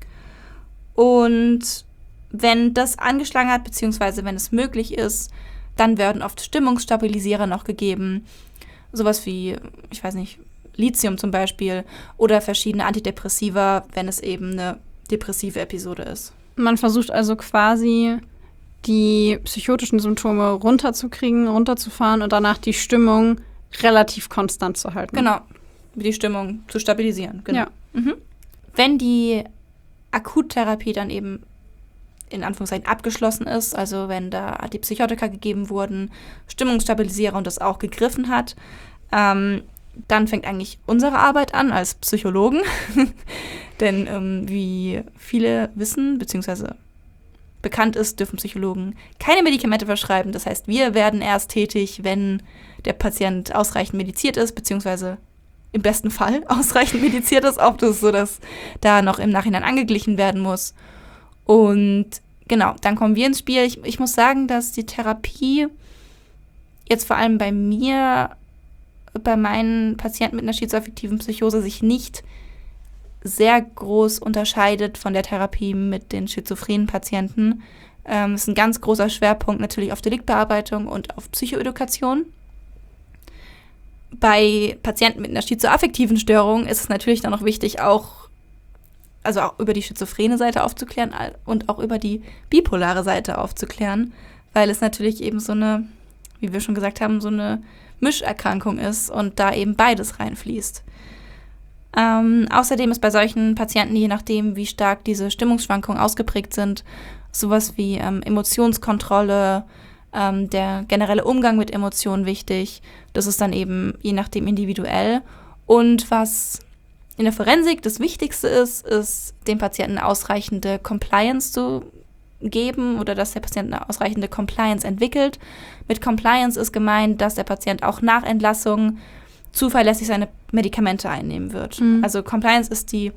Und wenn das angeschlagen hat, beziehungsweise wenn es möglich ist, dann werden oft Stimmungsstabilisierer noch gegeben. Sowas wie, ich weiß nicht, Lithium zum Beispiel oder verschiedene Antidepressiva, wenn es eben eine depressive Episode ist. Man versucht also quasi, die psychotischen Symptome runterzufahren und danach die Stimmung relativ konstant zu halten. Genau, die Stimmung zu stabilisieren. Genau. Ja. Wenn die Akuttherapie dann eben in Anführungszeichen abgeschlossen ist, also wenn da Antipsychotika gegeben wurden, Stimmungsstabilisierer und das auch gegriffen hat, dann fängt eigentlich unsere Arbeit an als Psychologen. Denn wie viele wissen, beziehungsweise bekannt ist, dürfen Psychologen keine Medikamente verschreiben. Das heißt, wir werden erst tätig, wenn der Patient ausreichend mediziert ist, beziehungsweise im besten Fall ausreichend mediziert ist, ob das so, dass da noch im Nachhinein angeglichen werden muss. Und genau, dann kommen wir ins Spiel. Ich muss sagen, dass die Therapie jetzt vor allem bei meinen Patienten mit einer schizoaffektiven Psychose sich nicht sehr groß unterscheidet von der Therapie mit den schizophrenen Patienten. Es ist ein ganz großer Schwerpunkt natürlich auf Deliktbearbeitung und auf Psychoedukation. Bei Patienten mit einer schizoaffektiven Störung ist es natürlich dann noch wichtig, auch über die schizophrene Seite aufzuklären und auch über die bipolare Seite aufzuklären, weil es natürlich eben so eine, wie wir schon gesagt haben, so eine Mischerkrankung ist und da eben beides reinfließt. Außerdem ist bei solchen Patienten, je nachdem, wie stark diese Stimmungsschwankungen ausgeprägt sind, sowas wie Emotionskontrolle, der generelle Umgang mit Emotionen wichtig. Das ist dann eben je nachdem individuell. Und was in der Forensik das Wichtigste ist dem Patienten ausreichende Compliance zu geben oder dass der Patient eine ausreichende Compliance entwickelt. Mit Compliance ist gemeint, dass der Patient auch nach Entlassung zuverlässig seine Medikamente einnehmen wird. Also Compliance ist die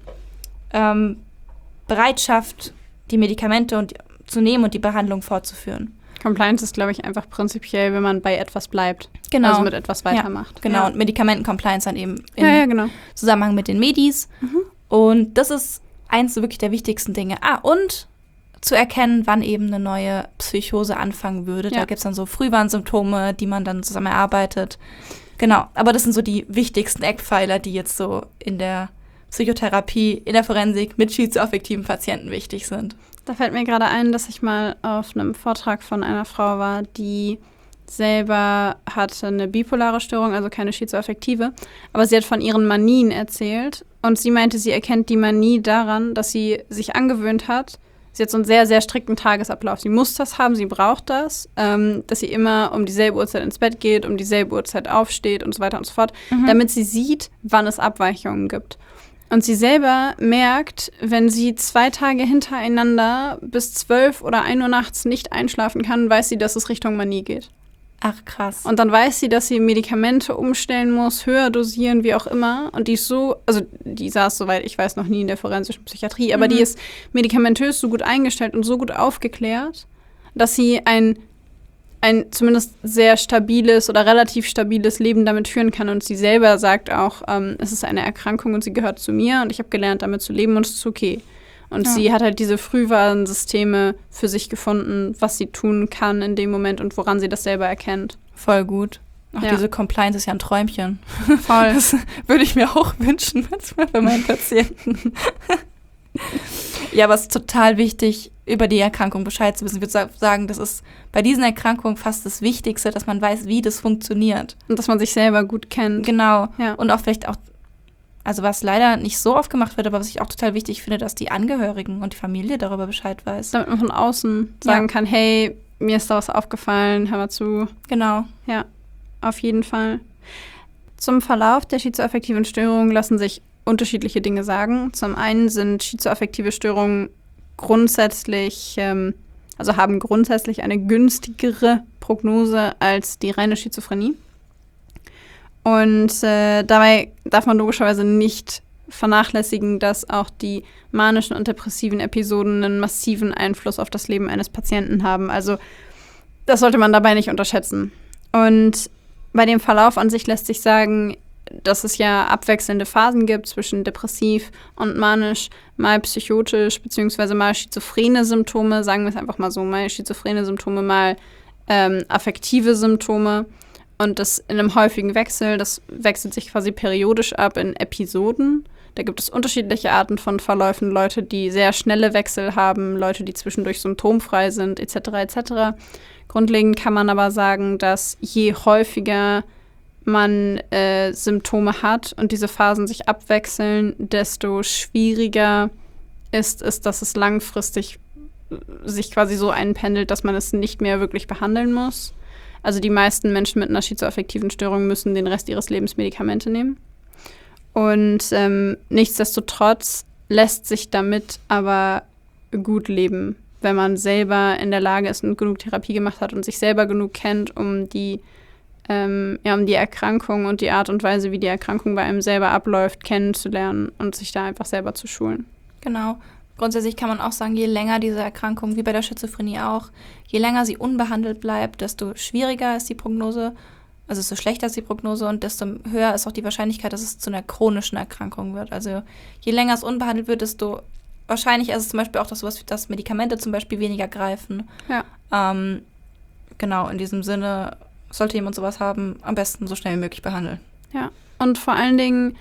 Bereitschaft, die Medikamente zu nehmen und die Behandlung fortzuführen. Compliance ist, glaube ich, einfach prinzipiell, wenn man bei etwas bleibt. Genau. Also mit etwas weitermacht. Ja, genau, Ja. und Medikamenten-Compliance dann eben Genau. Zusammenhang mit den Medis. Und das ist eins so wirklich der wichtigsten Dinge. Und zu erkennen, wann eben eine neue Psychose anfangen würde. Ja. Da gibt es dann so Frühwarnsymptome, die man dann zusammen erarbeitet. Genau, aber das sind so die wichtigsten Eckpfeiler, die jetzt so in der Psychotherapie, in der Forensik mit schizoaffektiven Patienten wichtig sind. Da fällt mir gerade ein, dass ich mal auf einem Vortrag von einer Frau war, die selber hatte eine bipolare Störung, also keine schizoaffektive, aber sie hat von ihren Manien erzählt und sie meinte, sie erkennt die Manie daran, dass sie sich angewöhnt hat. Sie hat so einen sehr, sehr strikten Tagesablauf. Sie muss das haben, sie braucht das, dass sie immer um dieselbe Uhrzeit ins Bett geht, um dieselbe Uhrzeit aufsteht und so weiter und so fort, damit sie sieht, wann es Abweichungen gibt. Und sie selber merkt, wenn sie 2 Tage hintereinander bis 12 oder 1 Uhr nachts nicht einschlafen kann, weiß sie, dass es Richtung Manie geht. Ach, krass. Und dann weiß sie, dass sie Medikamente umstellen muss, höher dosieren, wie auch immer. Und die ist so, also die saß, soweit ich weiß, noch nie in der forensischen Psychiatrie, aber die ist medikamentös so gut eingestellt und so gut aufgeklärt, dass sie ein zumindest sehr stabiles oder relativ stabiles Leben damit führen kann. Und sie selber sagt auch, es ist eine Erkrankung und sie gehört zu mir und ich habe gelernt, damit zu leben und es ist okay. Und sie hat halt diese Frühwarnsysteme für sich gefunden, was sie tun kann in dem Moment und woran sie das selber erkennt. Voll gut. Ach, Ja. diese Compliance ist ja ein Träumchen. Voll. Das würde ich mir auch wünschen manchmal bei meinen Patienten. Ja, aber es ist total wichtig, über die Erkrankung Bescheid zu wissen. Ich würde sagen, das ist bei diesen Erkrankungen fast das Wichtigste, dass man weiß, wie das funktioniert. Und dass man sich selber gut kennt. Genau. Ja. Und auch vielleicht auch, also was leider nicht so oft gemacht wird, aber was ich auch total wichtig finde, dass die Angehörigen und die Familie darüber Bescheid weiß. Damit man von außen sagen kann, hey, mir ist da was aufgefallen, hör mal zu. Genau. Ja, auf jeden Fall. Zum Verlauf der schizoaffektiven Störungen lassen sich unterschiedliche Dinge sagen. Zum einen sind schizoaffektive Störungen grundsätzlich, haben grundsätzlich eine günstigere Prognose als die reine Schizophrenie. Und dabei darf man logischerweise nicht vernachlässigen, dass auch die manischen und depressiven Episoden einen massiven Einfluss auf das Leben eines Patienten haben. Also das sollte man dabei nicht unterschätzen. Und bei dem Verlauf an sich lässt sich sagen, dass es ja abwechselnde Phasen gibt zwischen depressiv und manisch, mal psychotisch beziehungsweise mal schizophrene Symptome, sagen wir es einfach mal so, mal schizophrene Symptome, mal affektive Symptome. Und das in einem häufigen Wechsel, das wechselt sich quasi periodisch ab in Episoden. Da gibt es unterschiedliche Arten von Verläufen, Leute, die sehr schnelle Wechsel haben, Leute, die zwischendurch symptomfrei sind, etc. etc. Grundlegend kann man aber sagen, dass je häufiger man Symptome hat und diese Phasen sich abwechseln, desto schwieriger ist es, dass es langfristig sich quasi so einpendelt, dass man es nicht mehr wirklich behandeln muss. Also die meisten Menschen mit einer schizoaffektiven Störung müssen den Rest ihres Lebens Medikamente nehmen. Und nichtsdestotrotz lässt sich damit aber gut leben, wenn man selber in der Lage ist und genug Therapie gemacht hat und sich selber genug kennt, um die Erkrankung und die Art und Weise, wie die Erkrankung bei einem selber abläuft, kennenzulernen und sich da einfach selber zu schulen. Genau. Grundsätzlich kann man auch sagen, je länger diese Erkrankung, wie bei der Schizophrenie auch, je länger sie unbehandelt bleibt, desto schwieriger ist die Prognose, also desto schlechter ist die Prognose und desto höher ist auch die Wahrscheinlichkeit, dass es zu einer chronischen Erkrankung wird. Also je länger es unbehandelt wird, desto wahrscheinlicher ist es zum Beispiel auch, dass Medikamente zum Beispiel weniger greifen. Ja. Genau, in diesem Sinne sollte jemand sowas haben, am besten so schnell wie möglich behandeln. Ja, und vor allen Dingen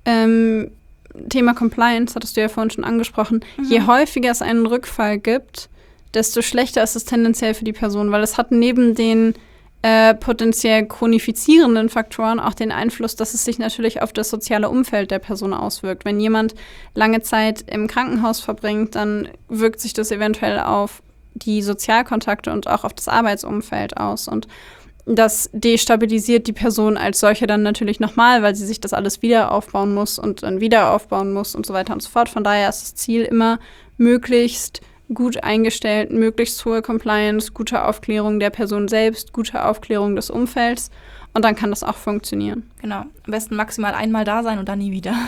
Thema Compliance, hattest du ja vorhin schon angesprochen. Je häufiger es einen Rückfall gibt, desto schlechter ist es tendenziell für die Person, weil es hat neben den potenziell chronifizierenden Faktoren auch den Einfluss, dass es sich natürlich auf das soziale Umfeld der Person auswirkt. Wenn jemand lange Zeit im Krankenhaus verbringt, dann wirkt sich das eventuell auf die Sozialkontakte und auch auf das Arbeitsumfeld aus. Und das destabilisiert die Person als solche dann natürlich nochmal, weil sie sich das alles wieder aufbauen muss und dann wieder aufbauen muss und so weiter und so fort. Von daher ist das Ziel immer, möglichst gut eingestellt, möglichst hohe Compliance, gute Aufklärung der Person selbst, gute Aufklärung des Umfelds und dann kann das auch funktionieren. Genau, am besten maximal einmal da sein und dann nie wieder.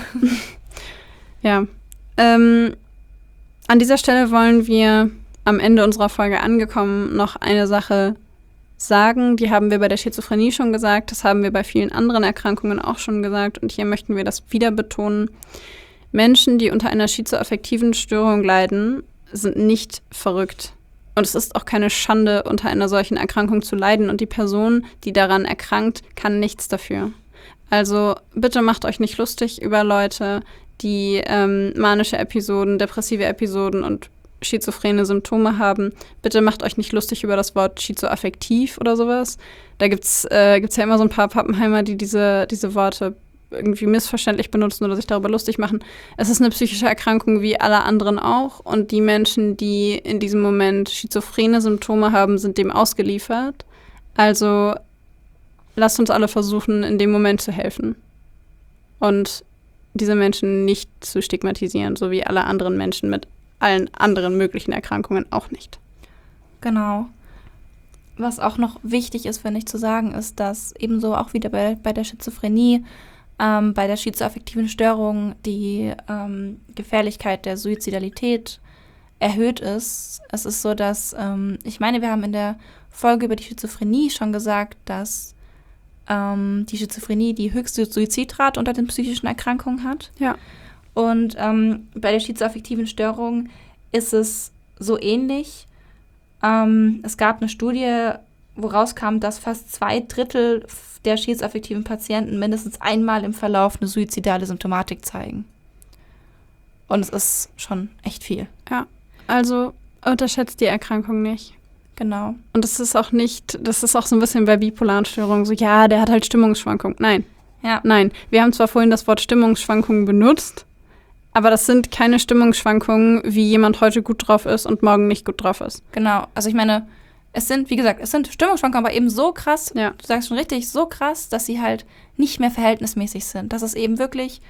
Ja, an dieser Stelle wollen wir am Ende unserer Folge angekommen noch eine Sache sagen. Die haben wir bei der Schizophrenie schon gesagt, das haben wir bei vielen anderen Erkrankungen auch schon gesagt und hier möchten wir das wieder betonen. Menschen, die unter einer schizoaffektiven Störung leiden, sind nicht verrückt. Und es ist auch keine Schande, unter einer solchen Erkrankung zu leiden. Und die Person, die daran erkrankt, kann nichts dafür. Also bitte macht euch nicht lustig über Leute, die manische Episoden, depressive Episoden und schizophrene Symptome haben. Bitte macht euch nicht lustig über das Wort schizoaffektiv oder sowas. Da gibt's ja immer so ein paar Pappenheimer, die diese Worte irgendwie missverständlich benutzen oder sich darüber lustig machen. Es ist eine psychische Erkrankung wie alle anderen auch und die Menschen, die in diesem Moment schizophrene Symptome haben, sind dem ausgeliefert. Also lasst uns alle versuchen, in dem Moment zu helfen und diese Menschen nicht zu stigmatisieren, so wie alle anderen Menschen mit allen anderen möglichen Erkrankungen auch nicht. Genau. Was auch noch wichtig ist, finde ich, zu sagen, ist, dass ebenso auch wieder bei der Schizophrenie, bei der schizoaffektiven Störung die Gefährlichkeit der Suizidalität erhöht ist. Es ist so, dass, ich meine, wir haben in der Folge über die Schizophrenie schon gesagt, dass die Schizophrenie die höchste Suizidrate unter den psychischen Erkrankungen hat. Ja. Und bei der schizoaffektiven Störung ist es so ähnlich. Es gab eine Studie, wo rauskam, dass fast 2/3 der schizoaffektiven Patienten mindestens einmal im Verlauf eine suizidale Symptomatik zeigen. Und es ist schon echt viel. Ja, also unterschätzt die Erkrankung nicht. Genau. Und das ist auch so ein bisschen bei bipolaren Störungen so, ja, der hat halt Stimmungsschwankungen. Nein. Ja. Nein. Wir haben zwar vorhin das Wort Stimmungsschwankungen benutzt, aber das sind keine Stimmungsschwankungen, wie jemand heute gut drauf ist und morgen nicht gut drauf ist. Genau. Also ich meine, es sind Stimmungsschwankungen, aber eben so krass, ja. Du sagst schon richtig, so krass, dass sie halt nicht mehr verhältnismäßig sind. Dass es eben wirklich,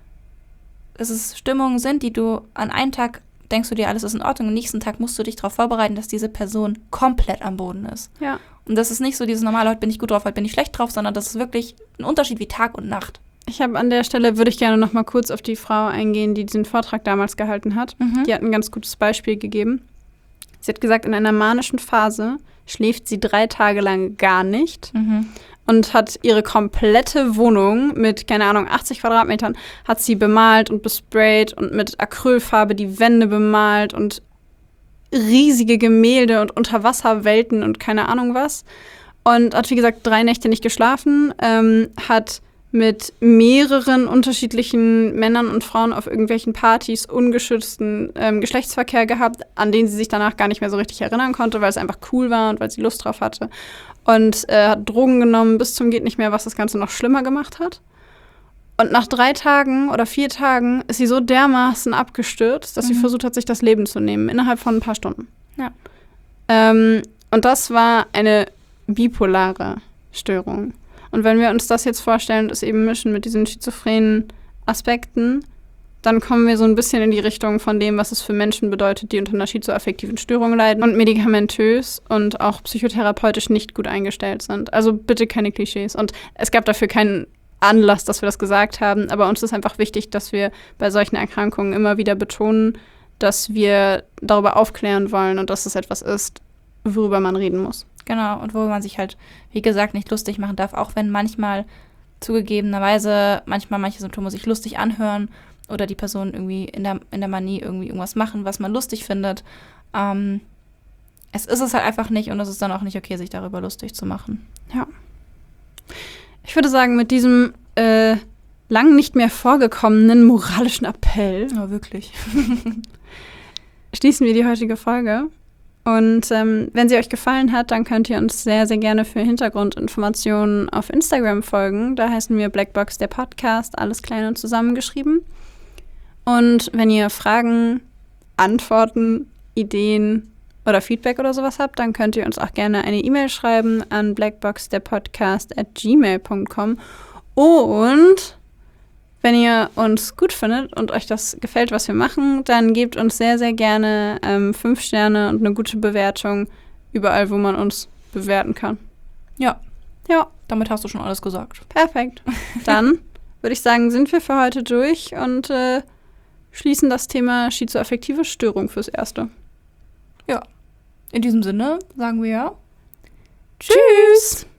Stimmungen sind, die du an einem Tag denkst du dir, alles ist in Ordnung, am nächsten Tag musst du dich darauf vorbereiten, dass diese Person komplett am Boden ist. Ja. Und das ist nicht so dieses normale, heute bin ich gut drauf, heute bin ich schlecht drauf, sondern das ist wirklich ein Unterschied wie Tag und Nacht. An der Stelle würde ich gerne noch mal kurz auf die Frau eingehen, die diesen Vortrag damals gehalten hat. Mhm. Die hat ein ganz gutes Beispiel gegeben. Sie hat gesagt, in einer manischen Phase schläft sie 3 Tage lang gar nicht und hat ihre komplette Wohnung mit, keine Ahnung, 80 Quadratmetern, hat sie bemalt und besprayt und mit Acrylfarbe die Wände bemalt und riesige Gemälde und Unterwasserwelten und keine Ahnung was. Und hat, wie gesagt, 3 Nächte nicht geschlafen, hat mit mehreren unterschiedlichen Männern und Frauen auf irgendwelchen Partys ungeschützten Geschlechtsverkehr gehabt, an den sie sich danach gar nicht mehr so richtig erinnern konnte, weil es einfach cool war und weil sie Lust drauf hatte. Und hat Drogen genommen bis zum Geht-nicht-mehr, was das Ganze noch schlimmer gemacht hat. Und nach 3 Tagen oder 4 Tagen ist sie so dermaßen abgestürzt, dass sie versucht hat, sich das Leben zu nehmen, innerhalb von ein paar Stunden. Ja. Und das war eine bipolare Störung. Und wenn wir uns das jetzt vorstellen, das eben mischen mit diesen schizophrenen Aspekten, dann kommen wir so ein bisschen in die Richtung von dem, was es für Menschen bedeutet, die unter einer schizoaffektiven Störung leiden und medikamentös und auch psychotherapeutisch nicht gut eingestellt sind. Also bitte keine Klischees. Und es gab dafür keinen Anlass, dass wir das gesagt haben, aber uns ist einfach wichtig, dass wir bei solchen Erkrankungen immer wieder betonen, dass wir darüber aufklären wollen und dass es etwas ist, worüber man reden muss. Genau, und wo man sich halt, wie gesagt, nicht lustig machen darf, auch wenn manchmal zugegebenerweise manche Symptome sich lustig anhören oder die Person irgendwie in der Manie irgendwie irgendwas machen, was man lustig findet. Es ist es halt einfach nicht und es ist dann auch nicht okay, sich darüber lustig zu machen. Ja. Ich würde sagen, mit diesem lang nicht mehr vorgekommenen moralischen Appell Ja, wirklich. schließen wir die heutige Folge. Und wenn sie euch gefallen hat, dann könnt ihr uns sehr, sehr gerne für Hintergrundinformationen auf Instagram folgen. Da heißen wir Blackbox der Podcast, alles klein und zusammengeschrieben. Und wenn ihr Fragen, Antworten, Ideen oder Feedback oder sowas habt, dann könnt ihr uns auch gerne eine E-Mail schreiben an blackboxderpodcast@gmail.com. Und Wenn ihr uns gut findet und euch das gefällt, was wir machen, dann gebt uns sehr, sehr gerne 5 Sterne und eine gute Bewertung überall, wo man uns bewerten kann. Ja, Ja, damit hast du schon alles gesagt. perfekt. Dann würde ich sagen, sind wir für heute durch und schließen das Thema schizoaffektive Störung fürs Erste. Ja, in diesem Sinne sagen wir Tschüss!